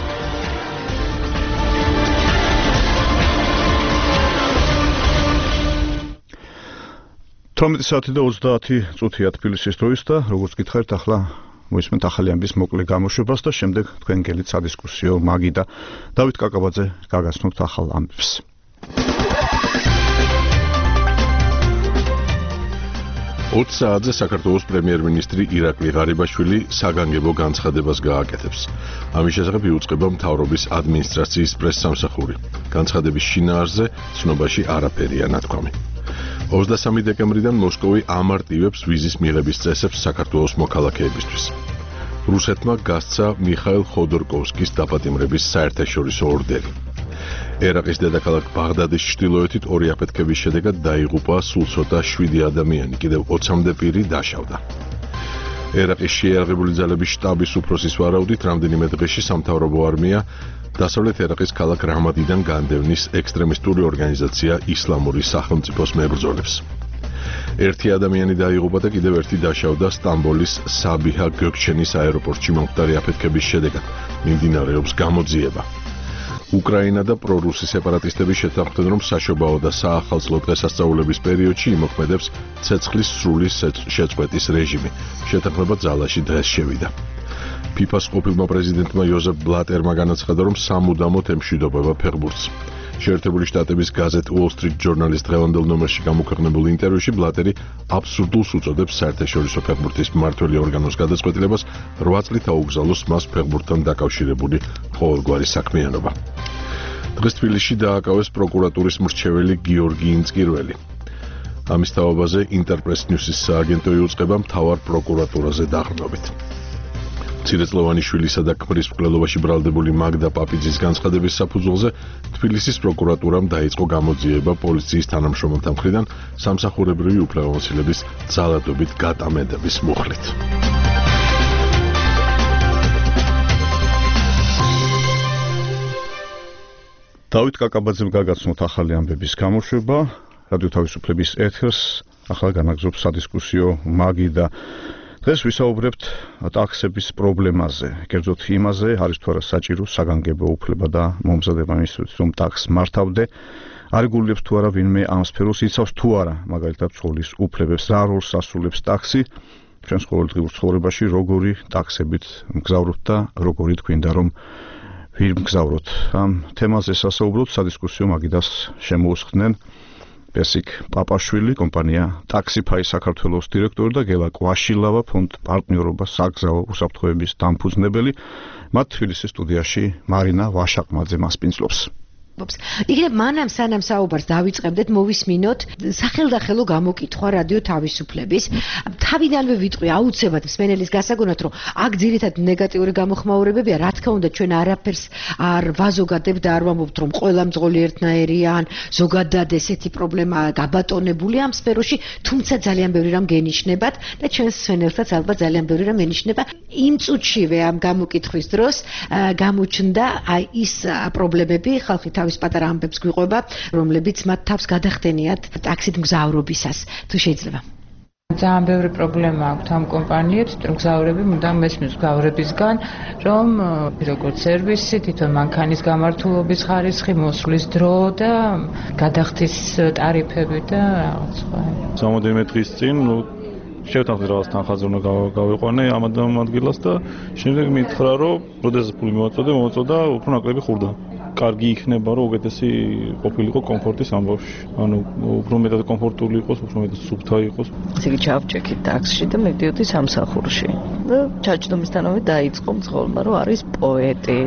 18 საათი და 30 წუთია თბილისის დროის და როგორც გითხარით ახლა მოისმენთ ახალი ამბის მოკლე გამოშვებას და შემდეგ თქვენ გელით სადისკუსიო მაგი და დავით კაკაბაძე გაგაცნობთ ახალ ამბებს. ოც საათზე საქართველოს პრემიერ-მინისტრი ირაკლი ღარიბაშვილი საგანგებო განცხადებას გააკეთებს. ამის შესახებ იუწყება მთავრობის ადმინისტრაციის პრესსამსახური. განცხადების შინაარსზე ცნობაში არაფერია ნათქვამი. 23 დეკემბრიდან მოსკოვი ამარტივებს ვიზის მიღების წესებს საქართველოს მოქალაქეებისთვის. რუსეთმა გასცა მიხაილ ხოდორკოვსკის დაპატიმრების საერთაშორისო ორდერი. ერაყის დედაქალაქ ბაღდადის ჩრდილოეთით ორი აფეთქების შედეგად დაიღუპა სულ ცოტა 7 ადამიანი, კიდევ 20-მდე პირი დაშავდა. ერაყის შეიარაღებული ძალების შტაბის უფროსის ვარაუდით, რამდენიმე დღეში სამთავრობო არმია დასავლეთ ერაყის ქალაქ რაჰმადიდან განდევნის ექსტრემისტული ორგანიზაცია ისლამური სახელმწიფოს მებრძოლებს. ერთი ადამიანი დაიღუპა და კიდევ ერთი დაშავდა სტამბოლის საბიჰა გოგჩენის აეროპორტში მომხდარი აფეთქების შედეგად. მიმდინარეობს გამოძიება. უკრაინა და პრორუსი სეპარატისტები შეთანხმდნენ, რომ საშობაო და საახალწლო დღესასწაულების პერიოდში იმოქმედებს ცეცხლის სრული შეწყვეტის რეჟიმი. შეთანხმება ძალაში დღეს შევიდა. ფიფას ყოფილმა პრეზიდენტმა იოზეფ ბლატერმა განაცხადა, რომ სამუდამოდ ემშვიდობება ფეხბურთს. შეერთებული შტატების გაზეთ Wall Street Journal-ის დღევანდელ ნომერში გამოქვეყნებულ ინტერვიუში ბლატერი აბსურდულს უწოდებს საერთაშორისო ფეხბურთის მმართველი ორგანოს გადაწყვეტილებას 8 წლით აუგზავნოს მას ფეხბურთთან დაკავშირებული ყოველგვარი საქმიანობა. დღეს თბილისში დააკავეს პროკურატურის მრჩეველი გიორგი ინწკირველი. ამის თაობაზე Interpress News-ის სააგენტო იუწყება მთავარ პროკურატურაზე დაყრდნობით. მცირეწლოვანი შვილისა და ქმრის მკვლელობაში ბრალდებული მაგდა პაპიძის განცხადების საფუძველზე თბილისის პროკურატურამ დაიწყო გამოძიება პოლიციის თანამშრომელთა მხრიდან სამსახურებრივი უფლებამოსილების ძალადობით გატამედების მუხლით. დავით კაკაბაძემ გაგაცნოთ ახალი ამბების გამოშვება. რადიო თავისუფლების ეთერს ახლა განაგზობს სადისკუსიო მაგი და დღეს ვისაუბრებთ ტაქსების პრობლემაზე, კერძოდ იმაზე, არის თუ არა საჭირო საგანგებო უფლება და მომზადება იმისთვის, რომ ტაქსს მართავდე, არეგულირებს თუ არა ვინმე ამ სფეროს, იცავს თუ არა, მაგალითად, ცხოვლის უფლებებს, რა როლს ასრულებს ტაქსი ჩვენს ყოველდღიურ ცხოვრებაში, როგორი ტაქსებით მგზავრობთ და როგორი თქვინდა, რომ ვინ მგზავროთ. ამ თემაზე სასაუბროთ სადისკუსიო მაგიდას შემოუსხდნენ პესიკ პაპაშვილი, კომპანია ტაქსიფაი საქართველოს დირექტორი და გელა კვაშილავა, ფონდ პარტნიორობა საგზაო უსაფრთხოების დამფუძნებელი. მათ თბილისის სტუდიაში მარინა ვაშაყმაძე მასპინძლობს. იქნებ მანამ სანამ საუბარს დავიწყებდეთ, მოვისმინოთ სახელდახელო გამოკითხვა რადიო თავისუფლების. თავიდანვე ვიტყვი აუცილებლად მსმენელის გასაგონად, რომ აქ ძირითადად ნეგატიური გამოხმაურებებია, რა თქმა უნდა, ჩვენ არაფერს არ ვაზოგადებთ და არ ვამბობთ, რომ ყველა მძღოლი ერთნაირია ან ზოგადად ესეთი პრობლემა გაბატონებული ამ სფეროში, თუმცა ძალიან ბევრი რამ გენიშნებათ და ჩვენს მსმენელსაც ალბათ ძალიან ბევრი რამ ენიშნება. იმ წუთშივე ამ გამოკითხვის დროს გამოჩნდა ის პრობლემები, ხალხი თავის პატარა ამბებს გვიყვება, რომლებიც მათ თავს გადახდენიათ ტაქსით მგზავრობისას. თუ შეიძლება. ძალიან ბევრი პრობლემა აქვს ამ კომპანიებს, მგზავრები მუდამ მესმის მგზავრებისგან, რომ როგორც სერვისი, თვითონ მანქანის გამართულობის ხარისხი, მოსვლის დრო და გადახდის ტარიფები და რაღაც სხვა. სამოდელმე დღის წინ შევთანხმდით რაღაც თანხაზე უნდა გავიყვანე ამ ადგილას და შემდეგ მითხრა, რომ როდესაც ფული მოვაწოდა, უფრო ნაკლები ხურდა. კარგი იქნება, რომ უკეთესი ყოფილიყო კომფორტის ამბავში. ანუ უფრო მეტად კომფორტული იყოს, უფრო მეტად სუფთა იყოს. ესე იგი ჩავჭექით ტაქსში და მივდიოდი სამსახურში. და ჩაჯდომისთანავე დაიწყო მძღოლმა, რომ არის პოეტი.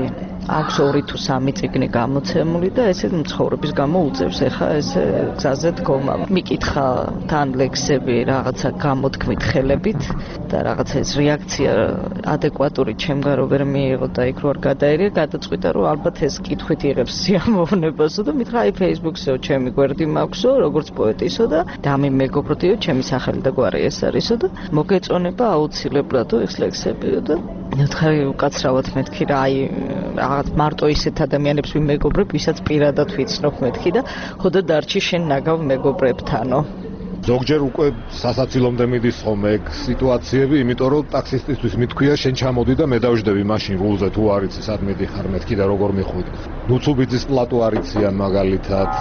აქვს 2 თუ 3 წიგნი გამოცემული და ესე მცხოვრების გამო უწევს ეხა ესე გზაზე დგომა. მიკითხა თან ლექსები რაღაცა გამოთქმით ხელებით და რაღაცა ეს რეაქცია ადეკვატური ჩემგან როგორ მიიღო და იქ რო არ გადაერია, გადაწყვიტა რომ ალბათ ეს კითხვით იღებს სიამოვნებასო და მითხრა აი Facebook-სეო ჩემი გვერდი მაქვსო, როგორც პოეტისო და დამი მეგობროდიო, ჩემი სახელი და გვარი ეს არისო და მოგეწონება აუცილებლადო ეს ლექსებიო და ნათხარი უკაცრავად მეთქი რა აი რაღაც მარტო ისეთ ადამიანებს ვიმეგობრებ, ვისაც პირადად ვიცნობ მეთქი და ხოდა დარჩი შენ ნაგავ მეგობრებთანო. ზოგჯერ უკვე სასაცილომდე მიდის ხომ ეგ სიტუაციები, იმიტომ რომ ტაქსისტისთვის მithქვია შენ ჩამოდი და მე დავждები მაშინ რულზე თუ არ იცი სად მიდიხარ მეთქი და როგორ მიხვიდ. ნუცუბიძის პლატო არიციან მაგალითად.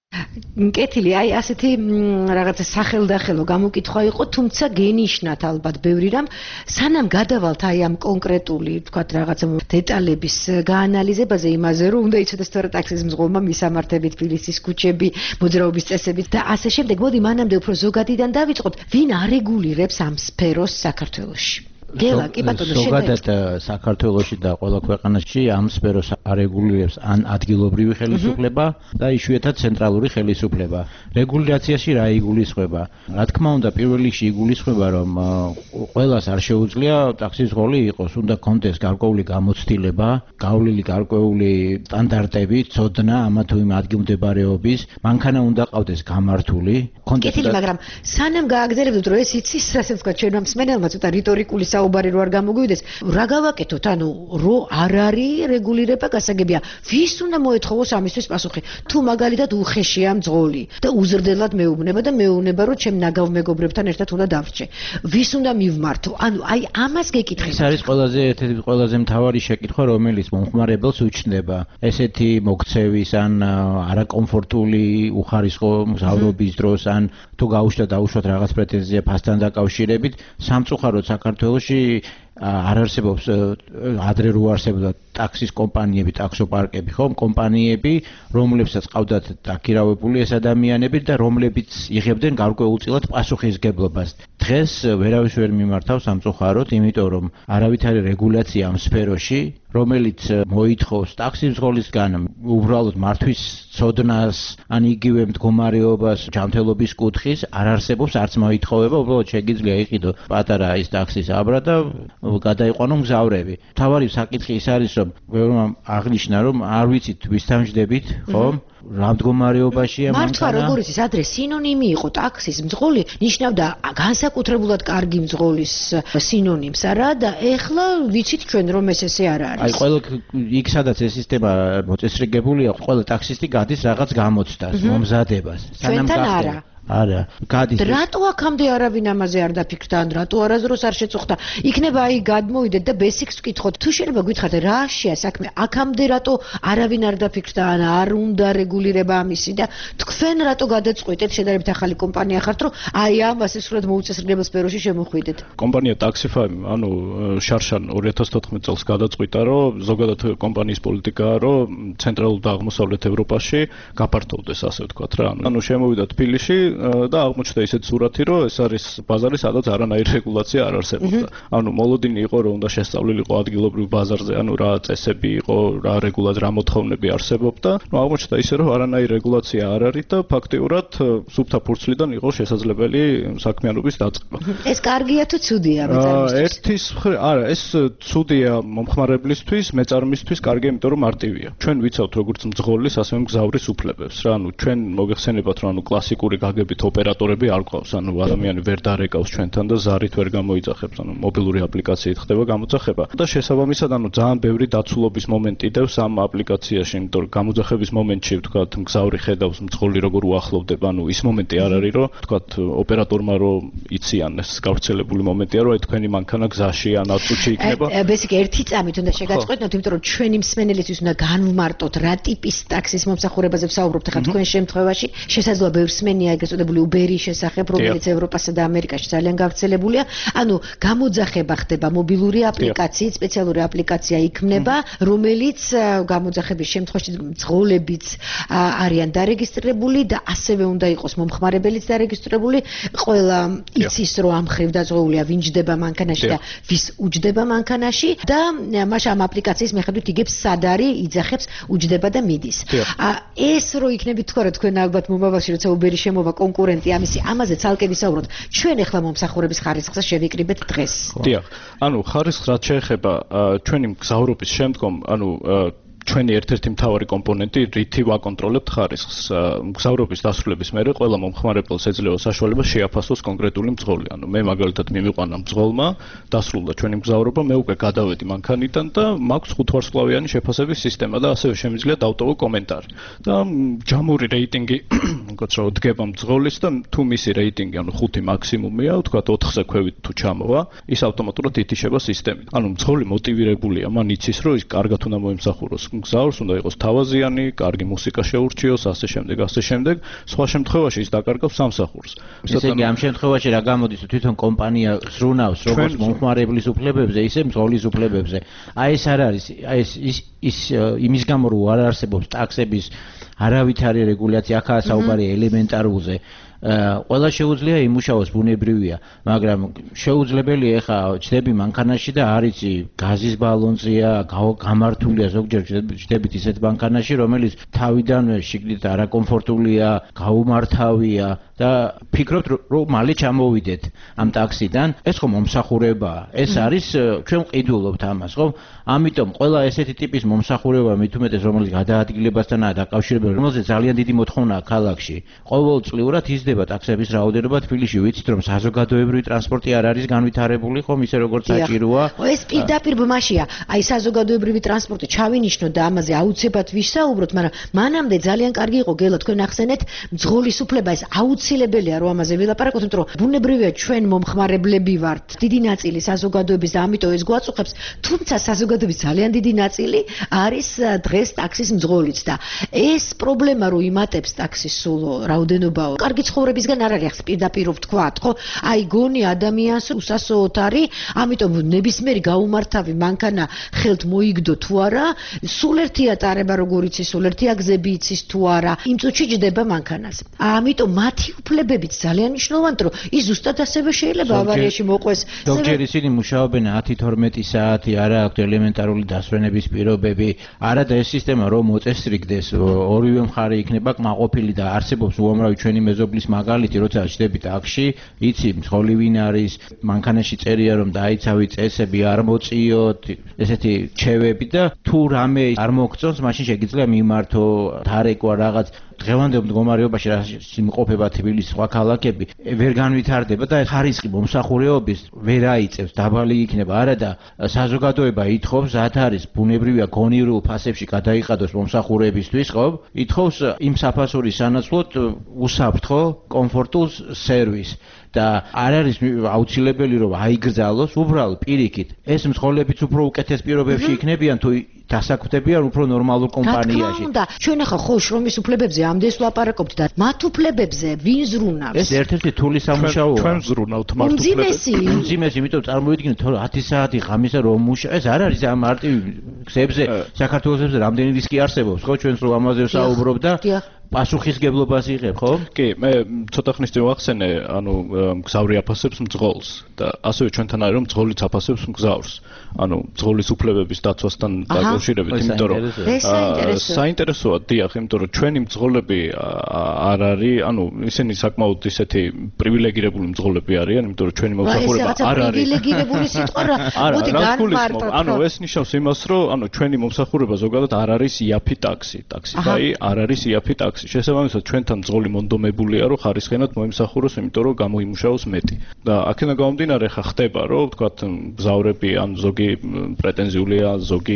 კეთილი, აი ასეთი რაღაცა სახელდახელო გამოკითხვა იყო, თუმცა გენიშნათ ალბათ ბევრი რამ, სანამ გადავალთ აი ამ კონკრეტული, თქვათ რაღაცა დეტალების გაანალიზებაზე იმაზე, რომ უნდა იცოდეს თორე ტაქსის მძღოლმა მისამართები თბილისის ქუჩები, მოძრაობის წესებით და ასე შემდეგ. მოდი მანამდე უფრო ზოგადიდან დავიწყოთ, ვინ არეგულირებს ამ სფეროს საქართველოში? გელა, კი ბატონო, ზოგადად საქართველოში და ყველა ქვეყანაში ამ სფეროს არეგულირებს ან ადგილობრივი ხელისუფლება და იშვიათად ცენტრალური ხელისუფლება. რეგულაციაში რა იგულისხმება? რა თქმა უნდა, პირველ რიგში იგულისხმება, რომ ყველას არ შეუძლია ტაქსის მძღოლი იყოს, უნდა კონდეს გარკვეული გამოცდილება, გავლილი გარკვეული სტანდარტები, ცოდნა ამა თუ იმ ადგილმდებარეობის, მანქანა უნდა ყავდეს გამართული. კეთილი, მაგრამ სანამ გააგზავნებდით, რომ ეს იცის, ასე ვთქვათ, ჩვენმა მსმენელმა ცოტა რიტორიკული საუბარი რო არ გამოგვივიდეს, რა გავაკეთოთ? ანუ რო არ არის რეგულირება გასაგებია, ვის უნდა მოეთხოვოს ამისთვის პასუხი? თუ მაგალითად უხეშია მძღოლი და უზრდელად მეუბნება და მეუბნება რომ ჩემ ნაგავ მეგობრებთან ერთად უნდა დავრჩე. ვის უნდა მივმართო? ანუ აი ამას გეკითხეთ. ეს არის ერთ-ერთი ყველაზე მთავარი შეკითხვა, რომელიც მომხმარებელს უჩნდება. ესეთი მოქცევის ან არაკომფორტული უხარისხო მგზავრობის დროს ან თუ დაუშვათ რაღაც პრეტენზია ფასთან დაკავშირებით, სამწუხაროდ საქართველოში არ არსებობს ადრე რო არსებობდა ტაქსის კომპანიები, ტაქსოპარკები, ხომ, კომპანიები, რომლებსაც ყავდათ დაქირავებული ეს ადამიანები და რომლებიც იღებდნენ გარკვეულწილად პასუხისგებლობას. დღეს ვერავის ვერ მიმართავს სამწუხაროდ, იმიტომ რომ არავითარი რეგულაცია ამ სფეროში, რომელიც მოითხოვს ტაქსის მძღოლისგან უბრალოდ მართვის ცოდნას, ან იგივე მდგომარეობას, ჯანმრთელობის კუთხის არ არსებობს, არც მოითხოვება, უბრალოდ შეგიძლია იყიდო პატარა ის ტაქსის აბრა და გადაიყვანო მგზავრები. თავარი საკითხი ის არის, რომ აღნიშნა, რომ არ ვიცით ვისთან ვждებით, ხო? რა მდგომარეობაშია მანქანა? მართლა როგორ იცის, ადრე სინონიმი იყო ტაქსის მძღოლი, ნიშნავდა განსაკუთრებულად კარგი მძღოლის სინონიმს, არა და ეხლა ვიცით ჩვენ რომ ესე არ არის. აი ყველა იქ სადაც ეს სისტემა მოწესრიგებულია, ყველა ტაქსისტი გადის რაღაც გამოცდას, მომზადებას. ჩვენთან არა. არა, გადის. რატო აქამდე არავინ ამაზე არ დაფიქრდა, ან რატო არასდროს არ შეწუხდა? იქნება აი გადმოვიდეთ და ბესიკს ვკითხოთ. თუ შეიძლება გითხართ რა შეა საქმე? აქამდე რატო არავინ არ დაფიქრდა, ან არ უნდა რეგულირება ამისი და თქვენ რატო გადაწყვეტეთ, შედარებით ახალი კომპანია ხართ, რომ აი ამას ისრულად მოუწესრიგებელ სფეროში შემოხვიდეთ? კომპანია Taxify, ანუ შარშან 2014 წელს გადაწყვიტა, რომ ზოგადად კომპანიის პოლიტიკაა, რომ ცენტრალურ და აღმოსავლეთ ევროპაში გაფართოვდეს, ასე ვთქვათ რა. ანუ შემოვიდა თბილისში და აღმოჩნდა ისეთ სურათი, რომ ეს არის ბაზარი, სადაც არანაირი რეგულაცია არ არსებობდა. ანუ მოლოდინი იყო, რომ უნდა შესწავლილიყო ადგილობრივ ბაზარზე, ანუ რა წესები იყო, რა რეგულაცია, რა მოთხოვნები არსებობდა. ნუ აღმოჩნდა ისე, რომ არანაირი რეგულაცია არ არის და ფაქტიურად სუფთა ფურცლიდან იყო შესაძლებელი საქმიანობის დაწყება. ეს კარგია თუ ცუდია მეწარმისთვის? არა, ეს ცუდია მომხმარებლისთვის, მეწარმისთვის კარგია, იმიტომ რომ მარტივია. ჩვენ ვიცავთ როგორც მძღოლის, ასევე მგზავრის უფლებებს რა. ანუ ჩვენ მოგეხსენებათ, რომ ანუ კლასიკური გაგებით ოპერატორები არ გვყავს, ანუ ადამიანი ვერ დარეკავს ჩვენთან და ზარით ვერ გამოიძახებს, ანუ მობილური აპლიკაციით ხდება გამოძახება და შესაბამისად, ანუ ძალიან ბევრი დაცულობის მომენტი დევს ამ აპლიკაციაში, იმიტომ რომ გამოძახების მომენტში, ვთქვათ, მგზავრი ხედავს მძღოლი როგორ უახლოვდება, ანუ ის მომენტი არ არის, რომ ვთქვათ, ოპერატორმა რომ იციანეს, გავრცელებული მომენტია, რომ აი თქვენი მანქანა გზაში ან აწუჩი იქნება. ბესიკ ერთი წამით უნდა შეგაწყვეტნოთ, იმიტომ რომ ჩვენი მსმენელისთვის უნდა განვმარტოთ რა ტიპის ტაქსის მომსახურებაზე ვსაუბრობთ ხა თქვენ შემთხვევაში. შესაძლოა ბევრ მსმენია ეგრე მოწოდებული Uber-ის შესახებ, რომელიც ევროპასა და ამერიკაში ძალიან გავრცელებულია. ანუ გამოძახება ხდება მობილური აპლიკაციით, სპეციალური აპლიკაცია იქმნება, რომელიც გამოძახების შემთხვევაში მძღოლებიც არიან დარეგისტრირებული და ასევე უნდა იყოს მომხმარებელიც დარეგისტრირებული. ყველა იცის, რომ ამ ხრივ დაზღვეულია ვინ ჯდება მანქანაში და ვის უჯდება მანქანაში და მაშინ ამ აპლიკაციის მიხედვით იგებს სად არის, იძახებს, უჯდება და მიდის. ეს რო იქნებით თქვა, რომ თქვენ ალბათ მომავალში როცა Uber-ი შემოვა კონკურენტი ამაზე ცალკე ვისაუბროთ. ჩვენ ახლა მომსახურების ხარისხზე შევიკრიბეთ დღეს. დიახ. ანუ ხარისხს რაც შეეხება ჩვენი მგზავრობის შემდგომ, ანუ ჩვენი ერთ-ერთი მთავარი კომპონენტი რითი ვაკონტროლებთ ხარისხს. მგზავრობის დასრულების მერე ყველა მომხმარებელს ეძლევა საშუალება შეაფასოს კონკრეტული მძღოლი. ანუ მე მაგალითად მივიყვანა მძღოლმა, დასრულდა ჩვენი მგზავრობა, მე უკვე გადავედი მანქანიდან და მაქვს 5 ვარსკვლავიანი შეფასების სისტემა და ასევე შემიძლია დავტოვო კომენტარი. და ჯამური რეიტინგი, როგორც რომ დგება მძღოლის და თუ მისი რეიტინგი, ანუ 5 მაქსიმუმია, ვთქვათ 4-ზე ქვევით თუ ჩამოვა, ის ავტომატურად ითიშება სისტემით. ანუ მძღოლი მოტივირებულია, მან იცის, რომ ის კარგად უნდა მოემსახუროს. მგზავრს უნდა იყოს თავაზიანი, კარგი მუსიკა შეურჩიოს, ასე შემდეგ. სხვა შემთხვევაში ის დაკარგავს სამსახურს. ესე იგი, ამ შემთხვევაში რა გამოდის, თვითონ კომპანია ზრუნავს როგორც მომხმარებლის უფლებებზე, ისე მძღოლის უფლებებზე. აი ეს არ არის, აი ის იმის გამო რომ არ არსებობს ტაქსების არავითარი რეგულაცია, აქაა საუბარი ელემენტარულზე. ყველა შეუძლია იმუშაოს ბუნებრივია, მაგრამ შეუძლებელია ხა ჩდები მანქანაში და არიცი გაზის ბალონზეა, გამართულია ზოგჯერ ჩდებით ისეთ მანქანაში, რომელიც თავიდანვე შიგნით არაკომფორტულია, გაუმართავია და ფიქრობთ რომ მალე ჩამოვიდეთ ამ ტაქსიდან. ეს ხომ მომსახურებაა. ეს არის ჩვენ ვყიდულობთ ამას, ხო? ამიტომ ყველა ესეთი ტიპის მომსახურება მithumetes რომელიც გადაადგილებასთანაა დაკავშირებული, რომელზეც ძალიან დიდი მოთხოვნაა ქალაქში. ყოველწლიურად იზრდება ტაქსების რაოდენობა თბილისში. ვიცით რომ საზოგადოებრივი ტრანსპორტი არ არის განვითარებული, ხომ ისე როგორც საჭიროა. ეს პირდაპირ ბმაშია. აი საზოგადოებრივი ტრანსპორტი ჩავინიშნოთ და ამაზე აუცილებლად ვისაუბროთ, მაგრამ მანამდე ძალიან კარგი იყო გელა თქვენ ახსენეთ მძღოლის უფლება. ეს აუცილებელია რომ ამაზე ვილაპარაკოთ, იმიტომ რომ ბუნებრივია ჩვენ მომხმარებლები ვართ. დიდი ნაწილი საზოგადოების და ამიტომ ეს გვაწუხებს, თუმცა საზოგადოების ძალიან დიდი ნაწილი არის დღეს ტაქსის მძღოლიც და ეს პრობლემა რომ იმატებს ტაქსის სულ რაოდენობაო. კარგი ცხოვრებისგან არ არის პირდაპირ ვთქვათ, ხო? აი გონი ადამიანს უსასოოდ არის, ამიტომ ნებისმიერი გაუმართავი მანქანა ხელთ მოიგდო თუ არა, სულ ერთია ტარება როგორ იცის, სულ ერთია გზები იცის თუ არა, იმ წუთში ჯდება მანქანაზე. ამიტომ მათი უფლებებიც ძალიან მნიშვნელოვანია, რომ ის ზუსტად ასევე შეიძლება ავარიაში მოყვეს. ზოგჯერ ისინი მუშაობენ 10-12 საათი, არა აქვთ ელემენტარული დასვენების პირობები, არა და ეს სისტემა რომ მოწესრიგდეს, ორივე მხარე იქნება კმაყოფილი და არსებობს უამრავი ჩვენი მეზობლის მაგალითი, როცა ჩდები ტაქსში, იცი მძღოლი ვინ არის, მანქანაში წერია რომ დაიცავი წესები, არ მოწიოთ, ესეთი ჩევები და თუ რამე არ მოგწონს, მაშინ შეგიძლია მიმართო, თარეკვა რაღაც დღევანდელ მდგომარეობაში რა იმყოფება თბილისის სხვა ქალაქები ვერ განვითარდება და ხარისხი მომსახურეობის ვერ აიწევს, დაბალი იქნება. არა და საზოგადოება ითხოვს, ათ არის ბუნებრივია გონივრულ ფასებში გადაიყადოს მომსახურეებისთვის, ხო? ითხოვს იმ საფასურის სანაცვლოდ უსაფრთხო, კომფორტულ სერვისს და არ არის აუცილებელი რომ აიგრძალოს, უბრალოდ პირიქით. ეს მძღოლებიც უფრო უკეთეს პირობებში იქნებიან თუ დასაკვდებიან უფრო ნორმალურ კომპანიაში. და ჩვენ ახლა ხო შრომის უფლებებზე ამდენს ვლაპარაკობთ და მათ უფლებებზე ვინ ზრუნავს? ეს ერთ-ერთი თული სამუშაოა. ჩვენ ზრუნავთ მათ უფლებებზე. უმძიმესი, იმიტომ წარმოვიდგინეთ 10 საათი ღამისა რომ მუშაობ. ეს არ არის ამ მარტივ გზებზე, საქართველოს რამდენი რისკი არსებობს, ხო? ჩვენს რო ამაზე ვსაუბრობ და პასუხისგებლობას იღებ, ხო? კი, მე ცოტა ხნის წინ ვახსენე, ანუ მგზავრი აფასებს მძღოლს და ასევე ჩვენთან არის რომ მძღოლიც აფასებს მგზავრს. ანუ მძღოლის უფლებების დაცვასთან დაკავშირებით, იმიტომ რომ საინტერესოა, დიახ, იმიტომ რომ ჩვენი მძღოლები არ არის, ანუ ისინი საკმაოდ ისეთი პრივილეგირებული მძღოლები არიან, იმიტომ რომ ჩვენი მომსახურება არ არის პრივილეგირებული სიტყვა რა. მოდი განმარტოთ. ანუ ეს ნიშნავს იმას, რომ ანუ ჩვენი მომსახურება ზოგადად არ არის იაფი ტაქსი. ტაქსიფაი არ არის იაფი ტაქსი. შესაბამისად ჩვენთან მძღოლი მონდომებულია, რომ ხარისხენად მოემსახუროს, იმიტომ რომ გამოიმუშაოს მეტი. და აქედან გამომდინარე ხა ხდება, რომ ვთქვათ მგზავრები ან ზოგი პრეტენზიულია, ზოგი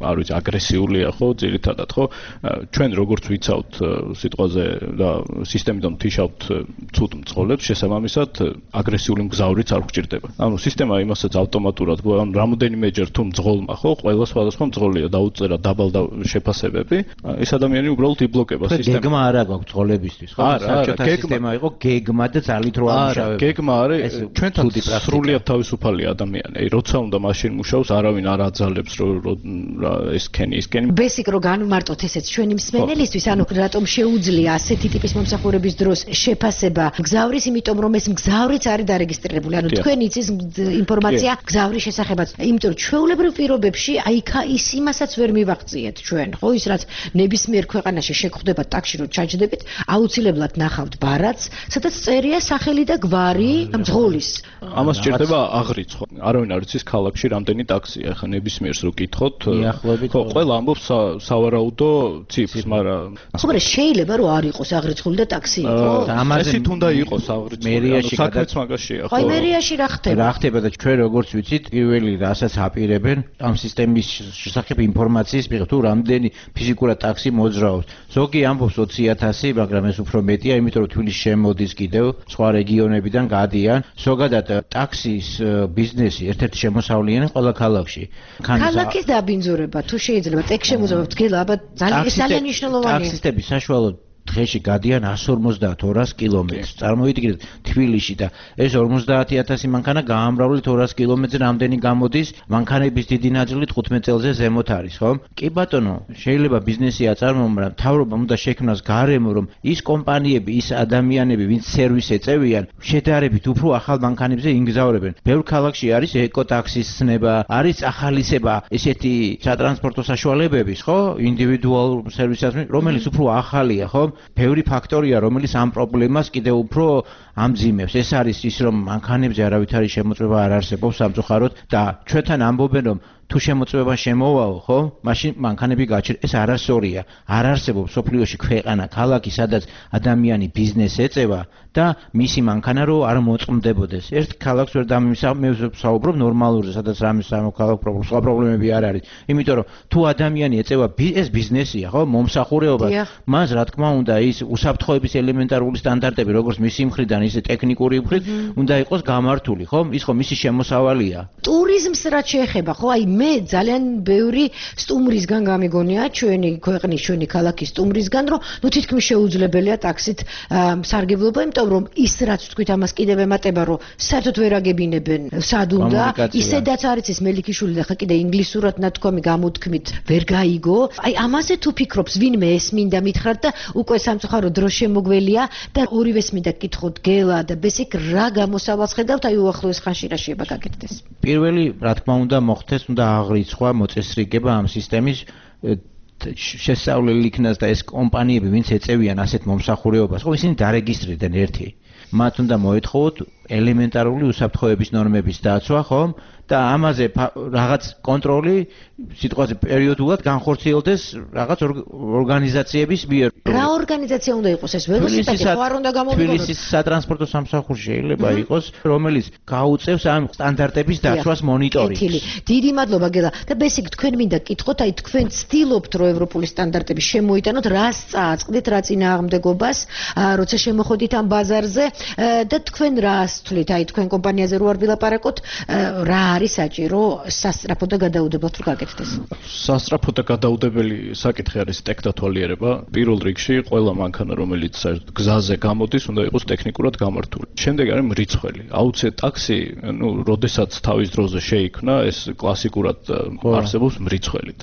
არ ვიცი, აგრესიულია ხო, ძირითადად ხო? ჩვენ როგორც ვიცავთ სიტყვაზე და სისტემიდან თიშავთ ცუდ მძღოლებს, შესაბამისად აგრესიული მგზავრიც არ გვჭირდება. ანუ სისტემა იმასაც ავტომატურად, ანუ რამოდენიმეჯერ თუ მძღოლმა ხო, ყველა სხვადასხვა მძღოლია დაუწერა დაბალ და შეფასებები, ეს ადამიანი უბრალოდ იბლოკება სისტემას. გეგმა არა გვაქვს მძღოლებისთვის, ხო? საბჭოთა სისტემა იყო გეგმა და ძალით რო ამუშავებდა. არა, გეგმა არის ჩვენთან სრულიად თავისუფალი ადამიანი. აი, როცა უნდა მაშინ მუშაობს, არავინ არ აძალებს რომ ეს ქენი. ბესიკ რო განვმარტოთ ესეც ჩვენი მსმენელისთვის, ანუ რატომ შეუძლია ასეთი ტიპის მომსახურების დროს შეფასება მგზავრის, იმიტომ რომ ეს მგზავრიც არის დარეგისტრირებული. ანუ თქვენ იცის ინფორმაცია მგზავრის შესახებაც. იმიტომ რომ ჩვეულებრივ პირობებში აი ის იმასაც ვერ მივაღწიეთ ჩვენ, ხო, ის რაც ნებისმიერ ქვეყანაში შეგხვდება ტაქსში რო ჩაჯდებით, აუცილებლად ნახავთ ბარათს, სადაც წერია სახელი და გვარი მძღოლის. ამას ჭირდება აღრიცხვა. არავინ არ იცის ქალაქში რამდენი ტაქსია, ახლა ნებისმიერს რო გითხოთ, ხო, ყველა ამბობს სავარაუდო ციფრს, მაგრამ ხო, შეიძლება რომ არ იყოს აღრიცხული და ტაქსი იყოს. ესეთ უნდა იყოს აღრიცხული. საქმეც მაგაშია, ხო? აი მერიაში რა ხდება? რა ხდება და ჩვენ როგორც ვიცით, პირველი რასაც აპირებენ ამ სისტემის შესახებ ინფორმაციის მიღება, თუ რამდენი ფიზიკურად ტაქსი მოძრაობს. ზოგი ამბობს 20,000, მაგრამ ეს უფრო მეტია, იმიტომ რომ თბილისში შემოდის კიდევ სხვა რეგიონებიდან გადიან. ზოგადად ტაქსის ბიზნესი ერთ-ერთი შემოსავლიანი ყველა ქალაქში. ქალაქის დაბინძურება თუ შეიძლება ტექ შემოძრაობს დგელა, აბა ძალიან მნიშვნელოვანია. ტაქსისტები საშუალოდ დღეში გადიან 150-200 კილომეტრს. წარმოიდგინეთ თბილისში და ეს 50,000 მანქანა გაამრავლეთ 200 კილომეტრზე რამდენი გამოდის, მანქანების დიდი ნაწილი 15 წელზე ზემოთ არის, ხო? კი ბატონო, შეიძლება ბიზნესი აწარმოო, მაგრამ მთავრობამ უნდა შექმნას გარემო, რომ ის კომპანიები, ის ადამიანები, ვინც სერვისს ეწევიან, შედარებით უფრო ახალ მანქანებზე იგზავრებენ. ბევრ ქალაქში არის ეკოტაქსის ცნება, არის ახალისება ესეთი სატრანსპორტო საშუალებების, ხო? ინდივიდუალურ სერვისას, რომელიც უფრო ახალია, ხო? ბევრი ფაქტორია, რომელიც ამ პრობლემას კიდევ უფრო ამძიმებს. ეს არის ის, რომ მანქანებზე არავითარი შემოწმება არ არსებობს სამწუხაროდ და ჩვენთან ამბობენ, რომ თუ შემოწმება შემოვაო, ხო? მაშინ მანქანები გაჩერდა. ეს არასწორია. არ არსებობს სოფლიოში ქვეყანა, ქალაქი, სადაც ადამიანი ბიზნესს ეწევა და მისი მანქანა რო არ მოწმდებოდეს. ერთ ქალაქს ვერ დამისაუბრებ ნორმალურზე, სადაც რამე სამოქალაქო სხვა პრობლემები არ არის. იმიტომ რომ თუ ადამიანი ეწევა ეს ბიზნესია, ხო? მომსახურეობა, მას რა თქმა უნდა ის უსაფრთხოების ელემენტარული სტანდარტები, როგორც მისი მხრიდან, ისე ტექნიკური მხრით, უნდა იყოს გამართული, ხო? ის ხო მისი შემოსავალია. ტურიზმს რაც შეეხება, ხო? აი მე ძალიან ბევრი სტუმრისგან გამიგონია ჩვენი ქვეყნის, ჩვენი ქალაქის სტუმრისგან, რომ ნუ თითქმის შეუძლებელია ტაქსით სარგებლობა, იმიტომ რომ ის რაც თქვით ამას კიდევ ემატება, რომ საერთოდ ვერ აგებინებენ სად უნდა, ისედაც არის ეს მელიქიშვილი და ხა კიდე ინგლისურად ნათქვამი გამოთქმით ვერ გაიგო. აი ამაზე თუ ფიქრობს ვინმე ეს მინდა მითხრათ და უკვე სამწუხარო დრო შემოგველია და ორივეს მინდა გკითხოთ გელა და ბესიკ რა გამოსავალს ხედავთ აი უახლოეს ხანში რა შეიძლება გაკეთდეს. პირველი რა თქმა უნდა მოხდეს, უნდა აღრიცხვა მოწესრიგება ამ სისტემის შესწავლილი იქნას და ეს კომპანიები ვინც ეწევიან ასეთ მომსახურეობას, ხო ისინი დარეგისტრირდნენ ერთი. მათ უნდა მოეთხოვოთ ელემენტარული უსაფრთხოების ნორმების დაცვა, ხომ? და ამაზე რაღაც კონტროლი სიტყვაზე პერიოდულად განხორციელდეს რაღაც ორგანიზაციების მიერ. რა ორგანიზაცია უნდა იყოს ეს? ველოსიპედი ხო არ უნდა გამოვიგონოთ? თბილისის სატრანსპორტო სამსახური შეიძლება იყოს, რომელიც გაუწევს ამ სტანდარტების დაცვას მონიტორინგს. დიდი მადლობა გელა. და ბესიკ თქვენ მინდა გკითხოთ, აი თქვენ ცდილობთ რომ ევროპული სტანდარტები შემოიტანოთ, რას წააწყდით, რა წინააღმდეგობას, როცა შემოხვედით ამ ბაზარზე და თქვენ რას თვლით, აი თქვენ კომპანიაზე რო არ ვილაპარაკოთ, რა არის საჭირო სასწრაფო და გადაუდებელად რო გაკეთდეს? სასწრაფო და გადაუდებელი საკითხი არის ტექნათვალიერება. პირველ რიგში ყველა მანქანა, რომელიც გზაზე გამოდის, უნდა იყოს ტექნიკურად გამართული. შემდეგ არის მრიცხველი. აუცილებლად ტაქსი, ნუ, როდესაც თავის დროზე შეიქმნა, ეს კლასიკურად არსებობს მრიცხველით.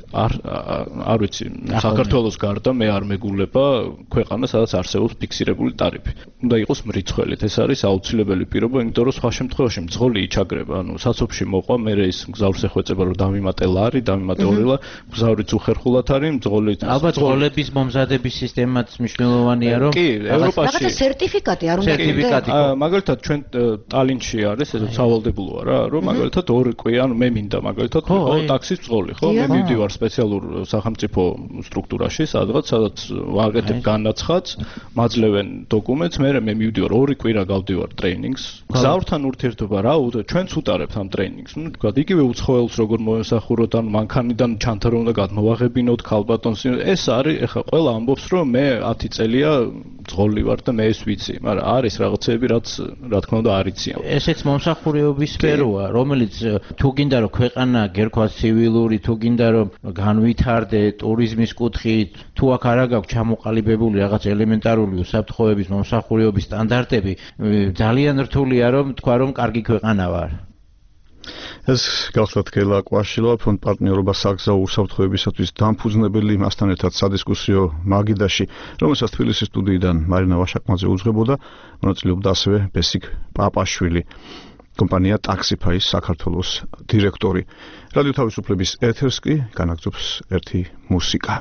არ ვიცი, საქართველოს გარდა მე არ მეგულება ქვეყანა, სადაც არსებობს ფიქსირებული ტარიფი. უნდა იყოს მრიცხველით. ეს არის აუცილებელი პირობა, იმიტომ რომ სხვა შემთხვევაში მძღოლი იჩაგრება. ანუ საცობში მოყვა, მე ის მგზავრს ეხვეწება, რომ დამიმატე ლარი, დამიმატე ორილა, მგზავრიც უხერხულად არის, მძღოლი. ალბათ მძღოლების მომზადების სისტემაც მნიშვნელოვანია, რომ კი, ევროპაში რაღაცა სერტიფიკატი არ უნდა სერტიფიკატი. მაგალითად ჩვენ ტალინში არის, ეს სავალდებულოა რა, რომ მაგალითად 2 კვირა, ანუ მე მინდა მაგალითად ტაქსის მძღოლი, ხო? მე მივდივარ სპეციალურ სახელმწიფო სტრუქტურაში, სადაც ვაკეთებ განაცხადს, მაძლევენ დოკუმენტს, მე მივდივარ 2 კვირა გავდივარ ტრეინინგს, გზავრთან ურთიერთობა რა ჩვენც უტარებთ ამ ტრეინინგს. ნუ თქვა იგივე უცხოელს როგორ მოესახუროთ ან მანქანიდან ჩანთა რომ უნდა გადმოვაღებინოთ ქალბატონს. ეს არის ეხლა ყველა ამბობს რომ მე 10 წელია ძღოლი ვარ და მე ეს ვიცი, მაგრამ არის რაღაცები რაც რა თქმა უნდა არ იციან. ესეც მომსახურების სფეროა, რომელიც თუ გინდა რომ ქვეყანა გერქვა ცივილური, თუ გინდა რომ განვითარდე ტურიზმის კუთხით, თუ აქ არა გაქვს ჩამოყალიბებული რაღაც ელემენტარული უსაფრთხოების მომსახურების სტანდარტები, ძალიან რთულია რომ თქვა რომ კარგი ქვეყანა ვარ. ეს გახლავთ გელა კვაშილოვა ფონდ პარტნიორობა საგზაო უსაფრთხოებისათვის დამფუძნებელი მასთან ერთად სადისკუსიო მაგიდაში, რომელსაც თბილისის სტუდიიდან მარინა ვაშაკმაძე უძღვებოდა, მონაწილეობდა ასევე ბესიკ პაპაშვილი. კომპანია ტაქსიფაის საქართველოს დირექტორი. რადიო თავისუფლების ეთერს კი განაგრძობს ერთი მუსიკა.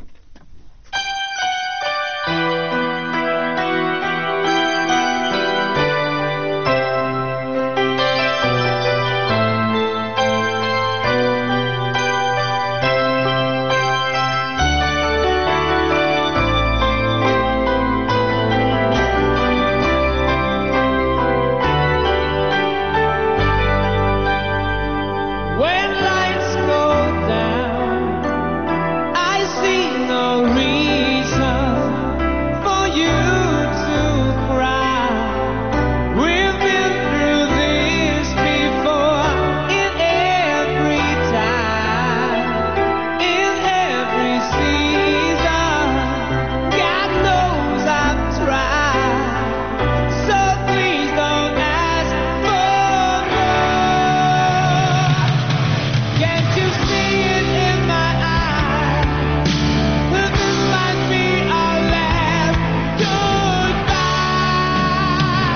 When lights go down, I see no reason for you to cry. We've been through this before, in every time, in every season. God knows I've tried, so please don't ask for more. Can't you see it in my eyes? This might be our last goodbye.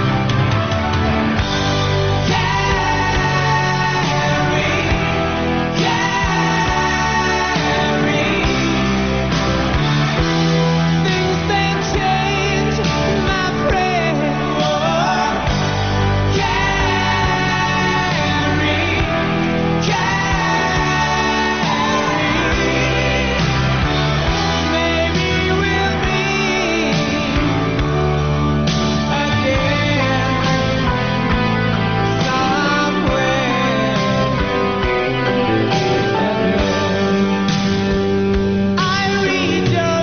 Things they change, my friend. Maybe we'll meet again somewhere. I read your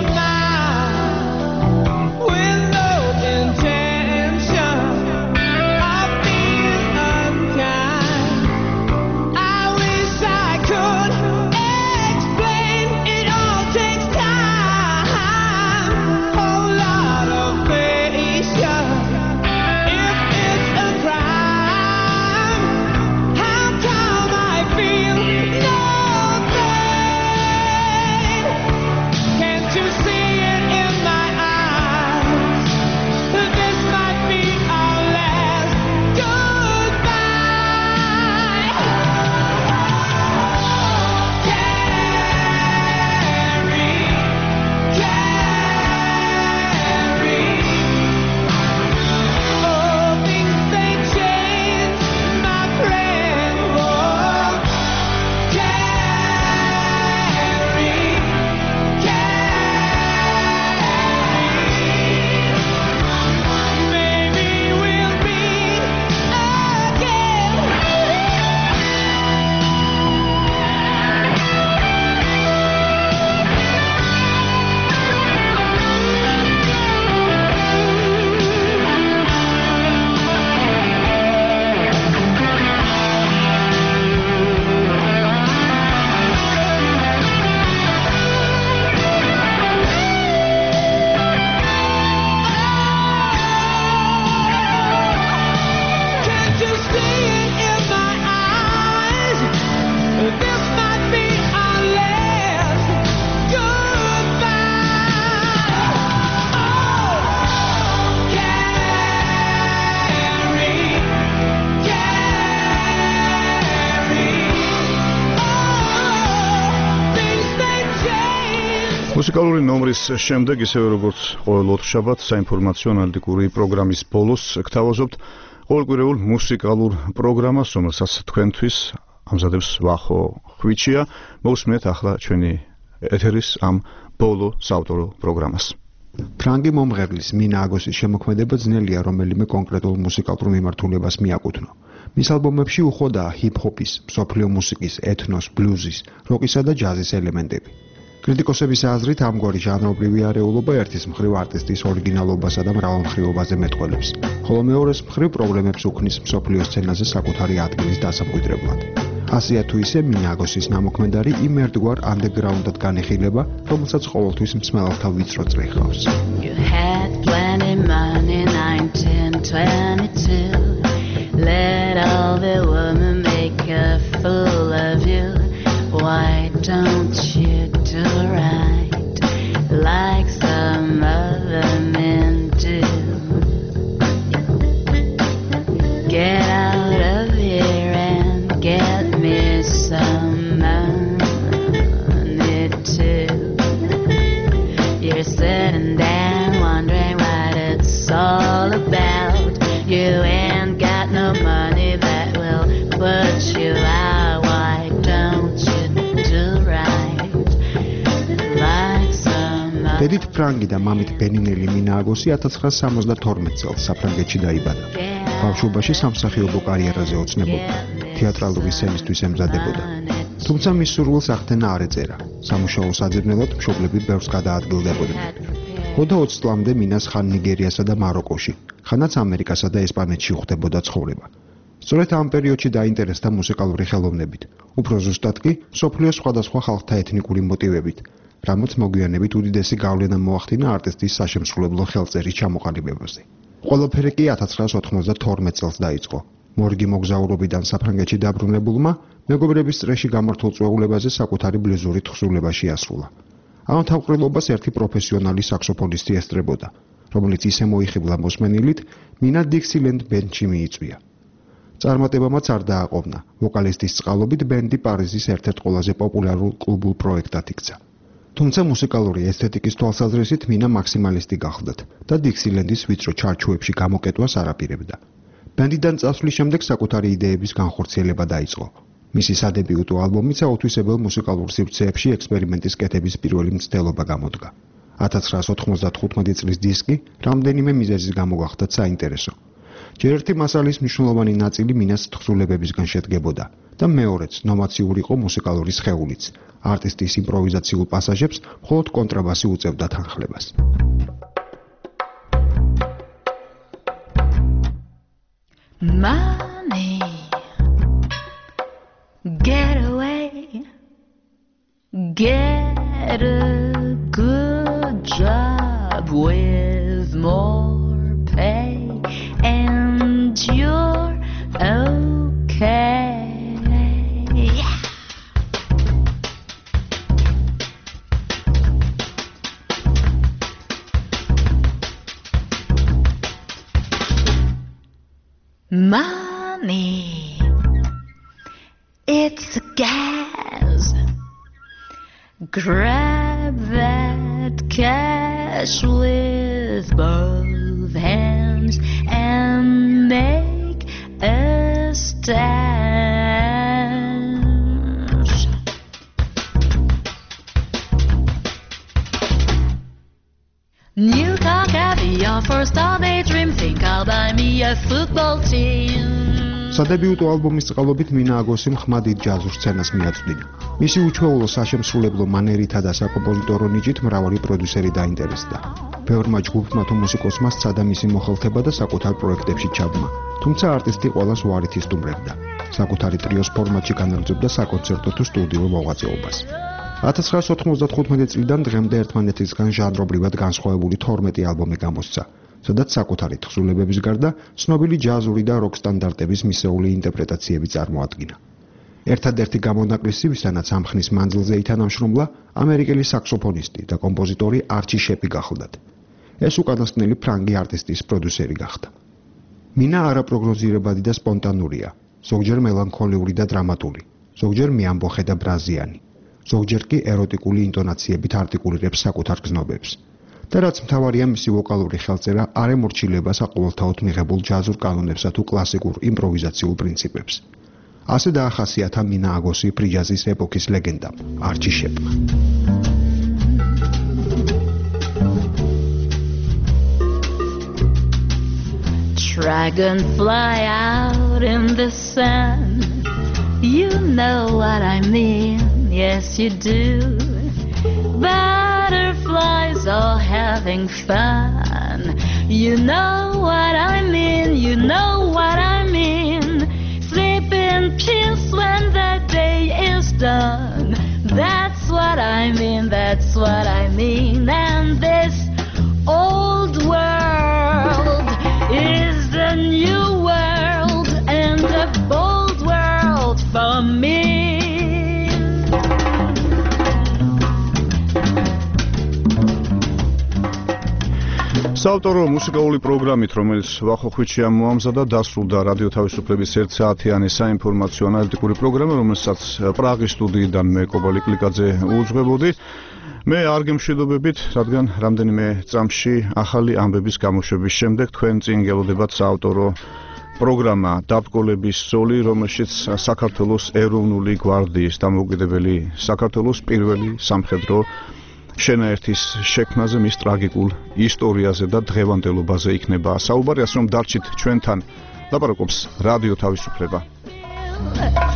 mind with no intention of being unkind. I wish I could explain. It all takes time, whole lot of patience. If it's a crime, how come I feel no pain? Can't you see it in my eyes? This might be our last goodbye. Oh, things they change, my friend. Maybe we'll meet Can't you see it in my eyes? This might be our last goodbye. Oh, things they change. მუსიკალური ნომრის შემდეგ ისევე როგორც ყოველ ოთხშაბათს საინფორმაციო ანალიტიკური პროგრამის ბოლოს გთავაზობთ ყოველკვირეულ მუსიკალურ პროგრამას, რომელსაც თქვენთვის ამზადებს ვახო ხვიჩია. მოусმენთ ახლა ჩვენი ეთერის ამ ბოლო საავტორო პროგრამას. ფრანგი მომღერლის მინა აგოსის შემოქმედება ძნელია რომელიმე კონკრეტულ მუსიკალურ მიმართულებას მიაკუთვნო. მის ალბომებში უხვადაა ჰიპ-ჰოპის, მსოფლიო მუსიკის, ეთნოს, ბლუზის, როკისა და ჯაზის ელემენტები. კრიტიკოსების აზრით ამგვარი ჟანრობრივი არეულობა ერთის მხრივ არტისტის ორიგინალობასა და მრავალმხრივობაზე მეტყველებს, ხოლო მეორეს მხრივ პრობლემებს უქმნის მსოფლიო სცენაზე საკუთარი ადგილის დასამკვიდრებლად. ასეა თუ ისე მინა აგოსის ნამოქმედარი იმ ერთგვარ ანდერგრაუნდად განიხილება, რომელსაც ყოველთვის მსმელელთა ვიწრო წრე ჰყავს. You had plenty money 1922. Let all the women make a fool of you. Why don't you do right like some other men do? Get out of here and get me some money too. You're sitting there wondering what it's all about. You ain't got no money that will put you out. Why don't you do right like some დედით ფრანგი და მამით ბენინელი მინა აგოსი 1972 წელს საფრანგეთში დაიბადა. ბავშვობაში სამსახიობო კარიერაზე ოცნებობდა, თეატრალური სცენისთვის ემზადებოდა. თუმცა მის სურვილს ახდენა არ ეწერა. სამუშაო საძებნელად მშობლები ბევრს გადაადგილდებოდნენ. ხოდა 20 წლამდე მინას ხან ნიგერიასა და მაროკოში, ხანაც ამერიკასა და ესპანეთში უხდებოდა ცხოვრება. სწორედ ამ პერიოდში დაინტერესდა მუსიკალური ხელოვნებით, უფრო ზუსტად კი მსოფლიოს სხვადასხვა ხალხთა ეთნიკური მოტივებით, რამაც მოგვიანებით უდიდესი გავლენა მოახდინა არტისტის საშემსრულებლო ხელწერის ჩამოყალიბებაზე. ყველაფერი კი 1992 წელს დაიწყო. მორგი მოგზაურობიდან საფრანგეთში დაბრუნებულმა მეგობრების წრეში გამართულ წვეულებაზე საკუთარი ბლუზური თხზულება შეასრულა. ამ თავყრილობას ერთი პროფესიონალი საქსოფონისტი ესწრებოდა, რომელიც ისე მოიხიბლა მოსმენილით, მინა დიქსილენდ ბენდში მიიწვია. წარმატებამაც არ დააყოვნა. ვოკალისტის წყალობით ბენდი პარიზის ერთ-ერთ ყველაზე პოპულარულ კლუბულ პროექტად იქცა. თუმცა მუსიკალური ესთეტიკის თვალსაზრისით მინა მაქსიმალისტი გახლდათ და დიქსილენდის ვიწრო ჩარჩოებში გამოკეტვას არ აპირებდა. ბენდიდან წასვლის შემდეგ საკუთარი იდეების განხორციელება დაიწყო. მისი სადებიუტო ალბომიც აუთვისებელ მუსიკალურ სივრცეებში ექსპერიმენტის კეთების პირველი მცდელობა გამოდგა. 1995 წლის დისკი რამდენიმე მიზეზის გამო გახდა საინტერესო. ჯერ ერთი მასალის მნიშვნელოვანი ნაწილი მინას თხზულებებისგან შედგებოდა და მეორეც ნომაციური იყო მუსიკალური სხეულიც. არტისტის იმპროვიზაციულ პასაჟებს მხოლოდ კონტრაბასი უწევდა თანხლებას. Money, get away, get a good job with more pay, and you're okay. Money, it's a gas. Grab that cash with both hands and make a stash. New car, caviar, first all daydream, think I'll buy me a football team. სადებიუტო ალბომის წყალობით მინა აგოსი ხმადით ჯაზურ სცენას მიაწვდიდა. მისი უჩვეულო საშემსრულებლო მანერითა და საკომპოზიტორო ნიჭით მრავალი პროდიუსერი დაინტერესდა. ბევრმა ჯგუფმა თუ მუსიკოსმა სცადა მისი მოხელთება და საკუთარ პროექტებში ჩაბმა, თუმცა არტისტი ყველას უარით ისტუმრებდა. საკუთარი ტრიოს ფორმატში განაგრძობდა საკონცერტო თუ სტუდიურ მოღვაწეობას. 1995 წლიდან დღემდე ერთმანეთისგან ჟანრობრივად განსხვავებული 12 ალბომი გამოსცა, სადაც საკუთარი თხზულებების გარდა ცნობილი ჯაზური და როკ სტანდარტების მისეული ინტერპრეტაციები წარმოადგინა. ერთადერთი გამონაკლისი, ვისთანაც ამ ხნის მანძილზე ითანამშრომლა, ამერიკელი საქსოფონისტი და კომპოზიტორი არჩი შეპი გახლდათ. ეს უკანასკნელი ფრანგი არტისტის პროდიუსერი გახდა. მინა არაპროგნოზირებადი და სპონტანურია, ზოგჯერ მელანქოლიური და დრამატული, ზოგჯერ მიამბოხე და ბრაზიანი, ზოგჯერ კი ეროტიკული ინტონაციებით არტიკულირებს საკუთარ გზნობებს. და რაც მთავარია, მისი ვოკალური ხელწერა არ ემორჩილება საყოველთაოდ მიღებულ ჯაზურ კანონებსა თუ კლასიკურ იმპროვიზაციულ პრინციპებს. ასე დაახასიათა მინა აგოსი ფრიჯაზის ეპოქის ლეგენდამ, არჩი შეპმა. dragonfly out in the sun. You know what I mean, yes you do. Butterflies all having fun. You know what I mean, you know what I mean. Sleep in peace when the day is done. That's what I mean, that's what I mean. And this old world is the new world, and a bold world for me. საავტორო მუსიკალური პროგრამით, რომელიც ვახოხვით შეამოამზადა, დასრულდა რადიო თავისუფლების 1 საათიანი საინფორმაციო ანალიტიკური პროგრამა, რომელსაც პრაღის სტუდიიდან მე კობალი კლიკაძე უძღვებოდი. მე არ გემშვიდობებით, რადგან რამდენიმე წამში ახალი ამბების გამოშვების შემდეგ თქვენ წინ გელოდებათ საავტორო პროგრამა დაბრძოლების ზოლი, რომელშიც საქართველოს ეროვნული გვარდიის დამოუკიდებელი საქართველოს პირველი სამხედრო შენაერთის შექმნაზე, მის ტრაგიკულ ისტორიაზე და დღევანდელობაზე იქნება საუბარი, ასე რომ დარჩით ჩვენთან. ლაპარაკობს რადიო თავისუფლება.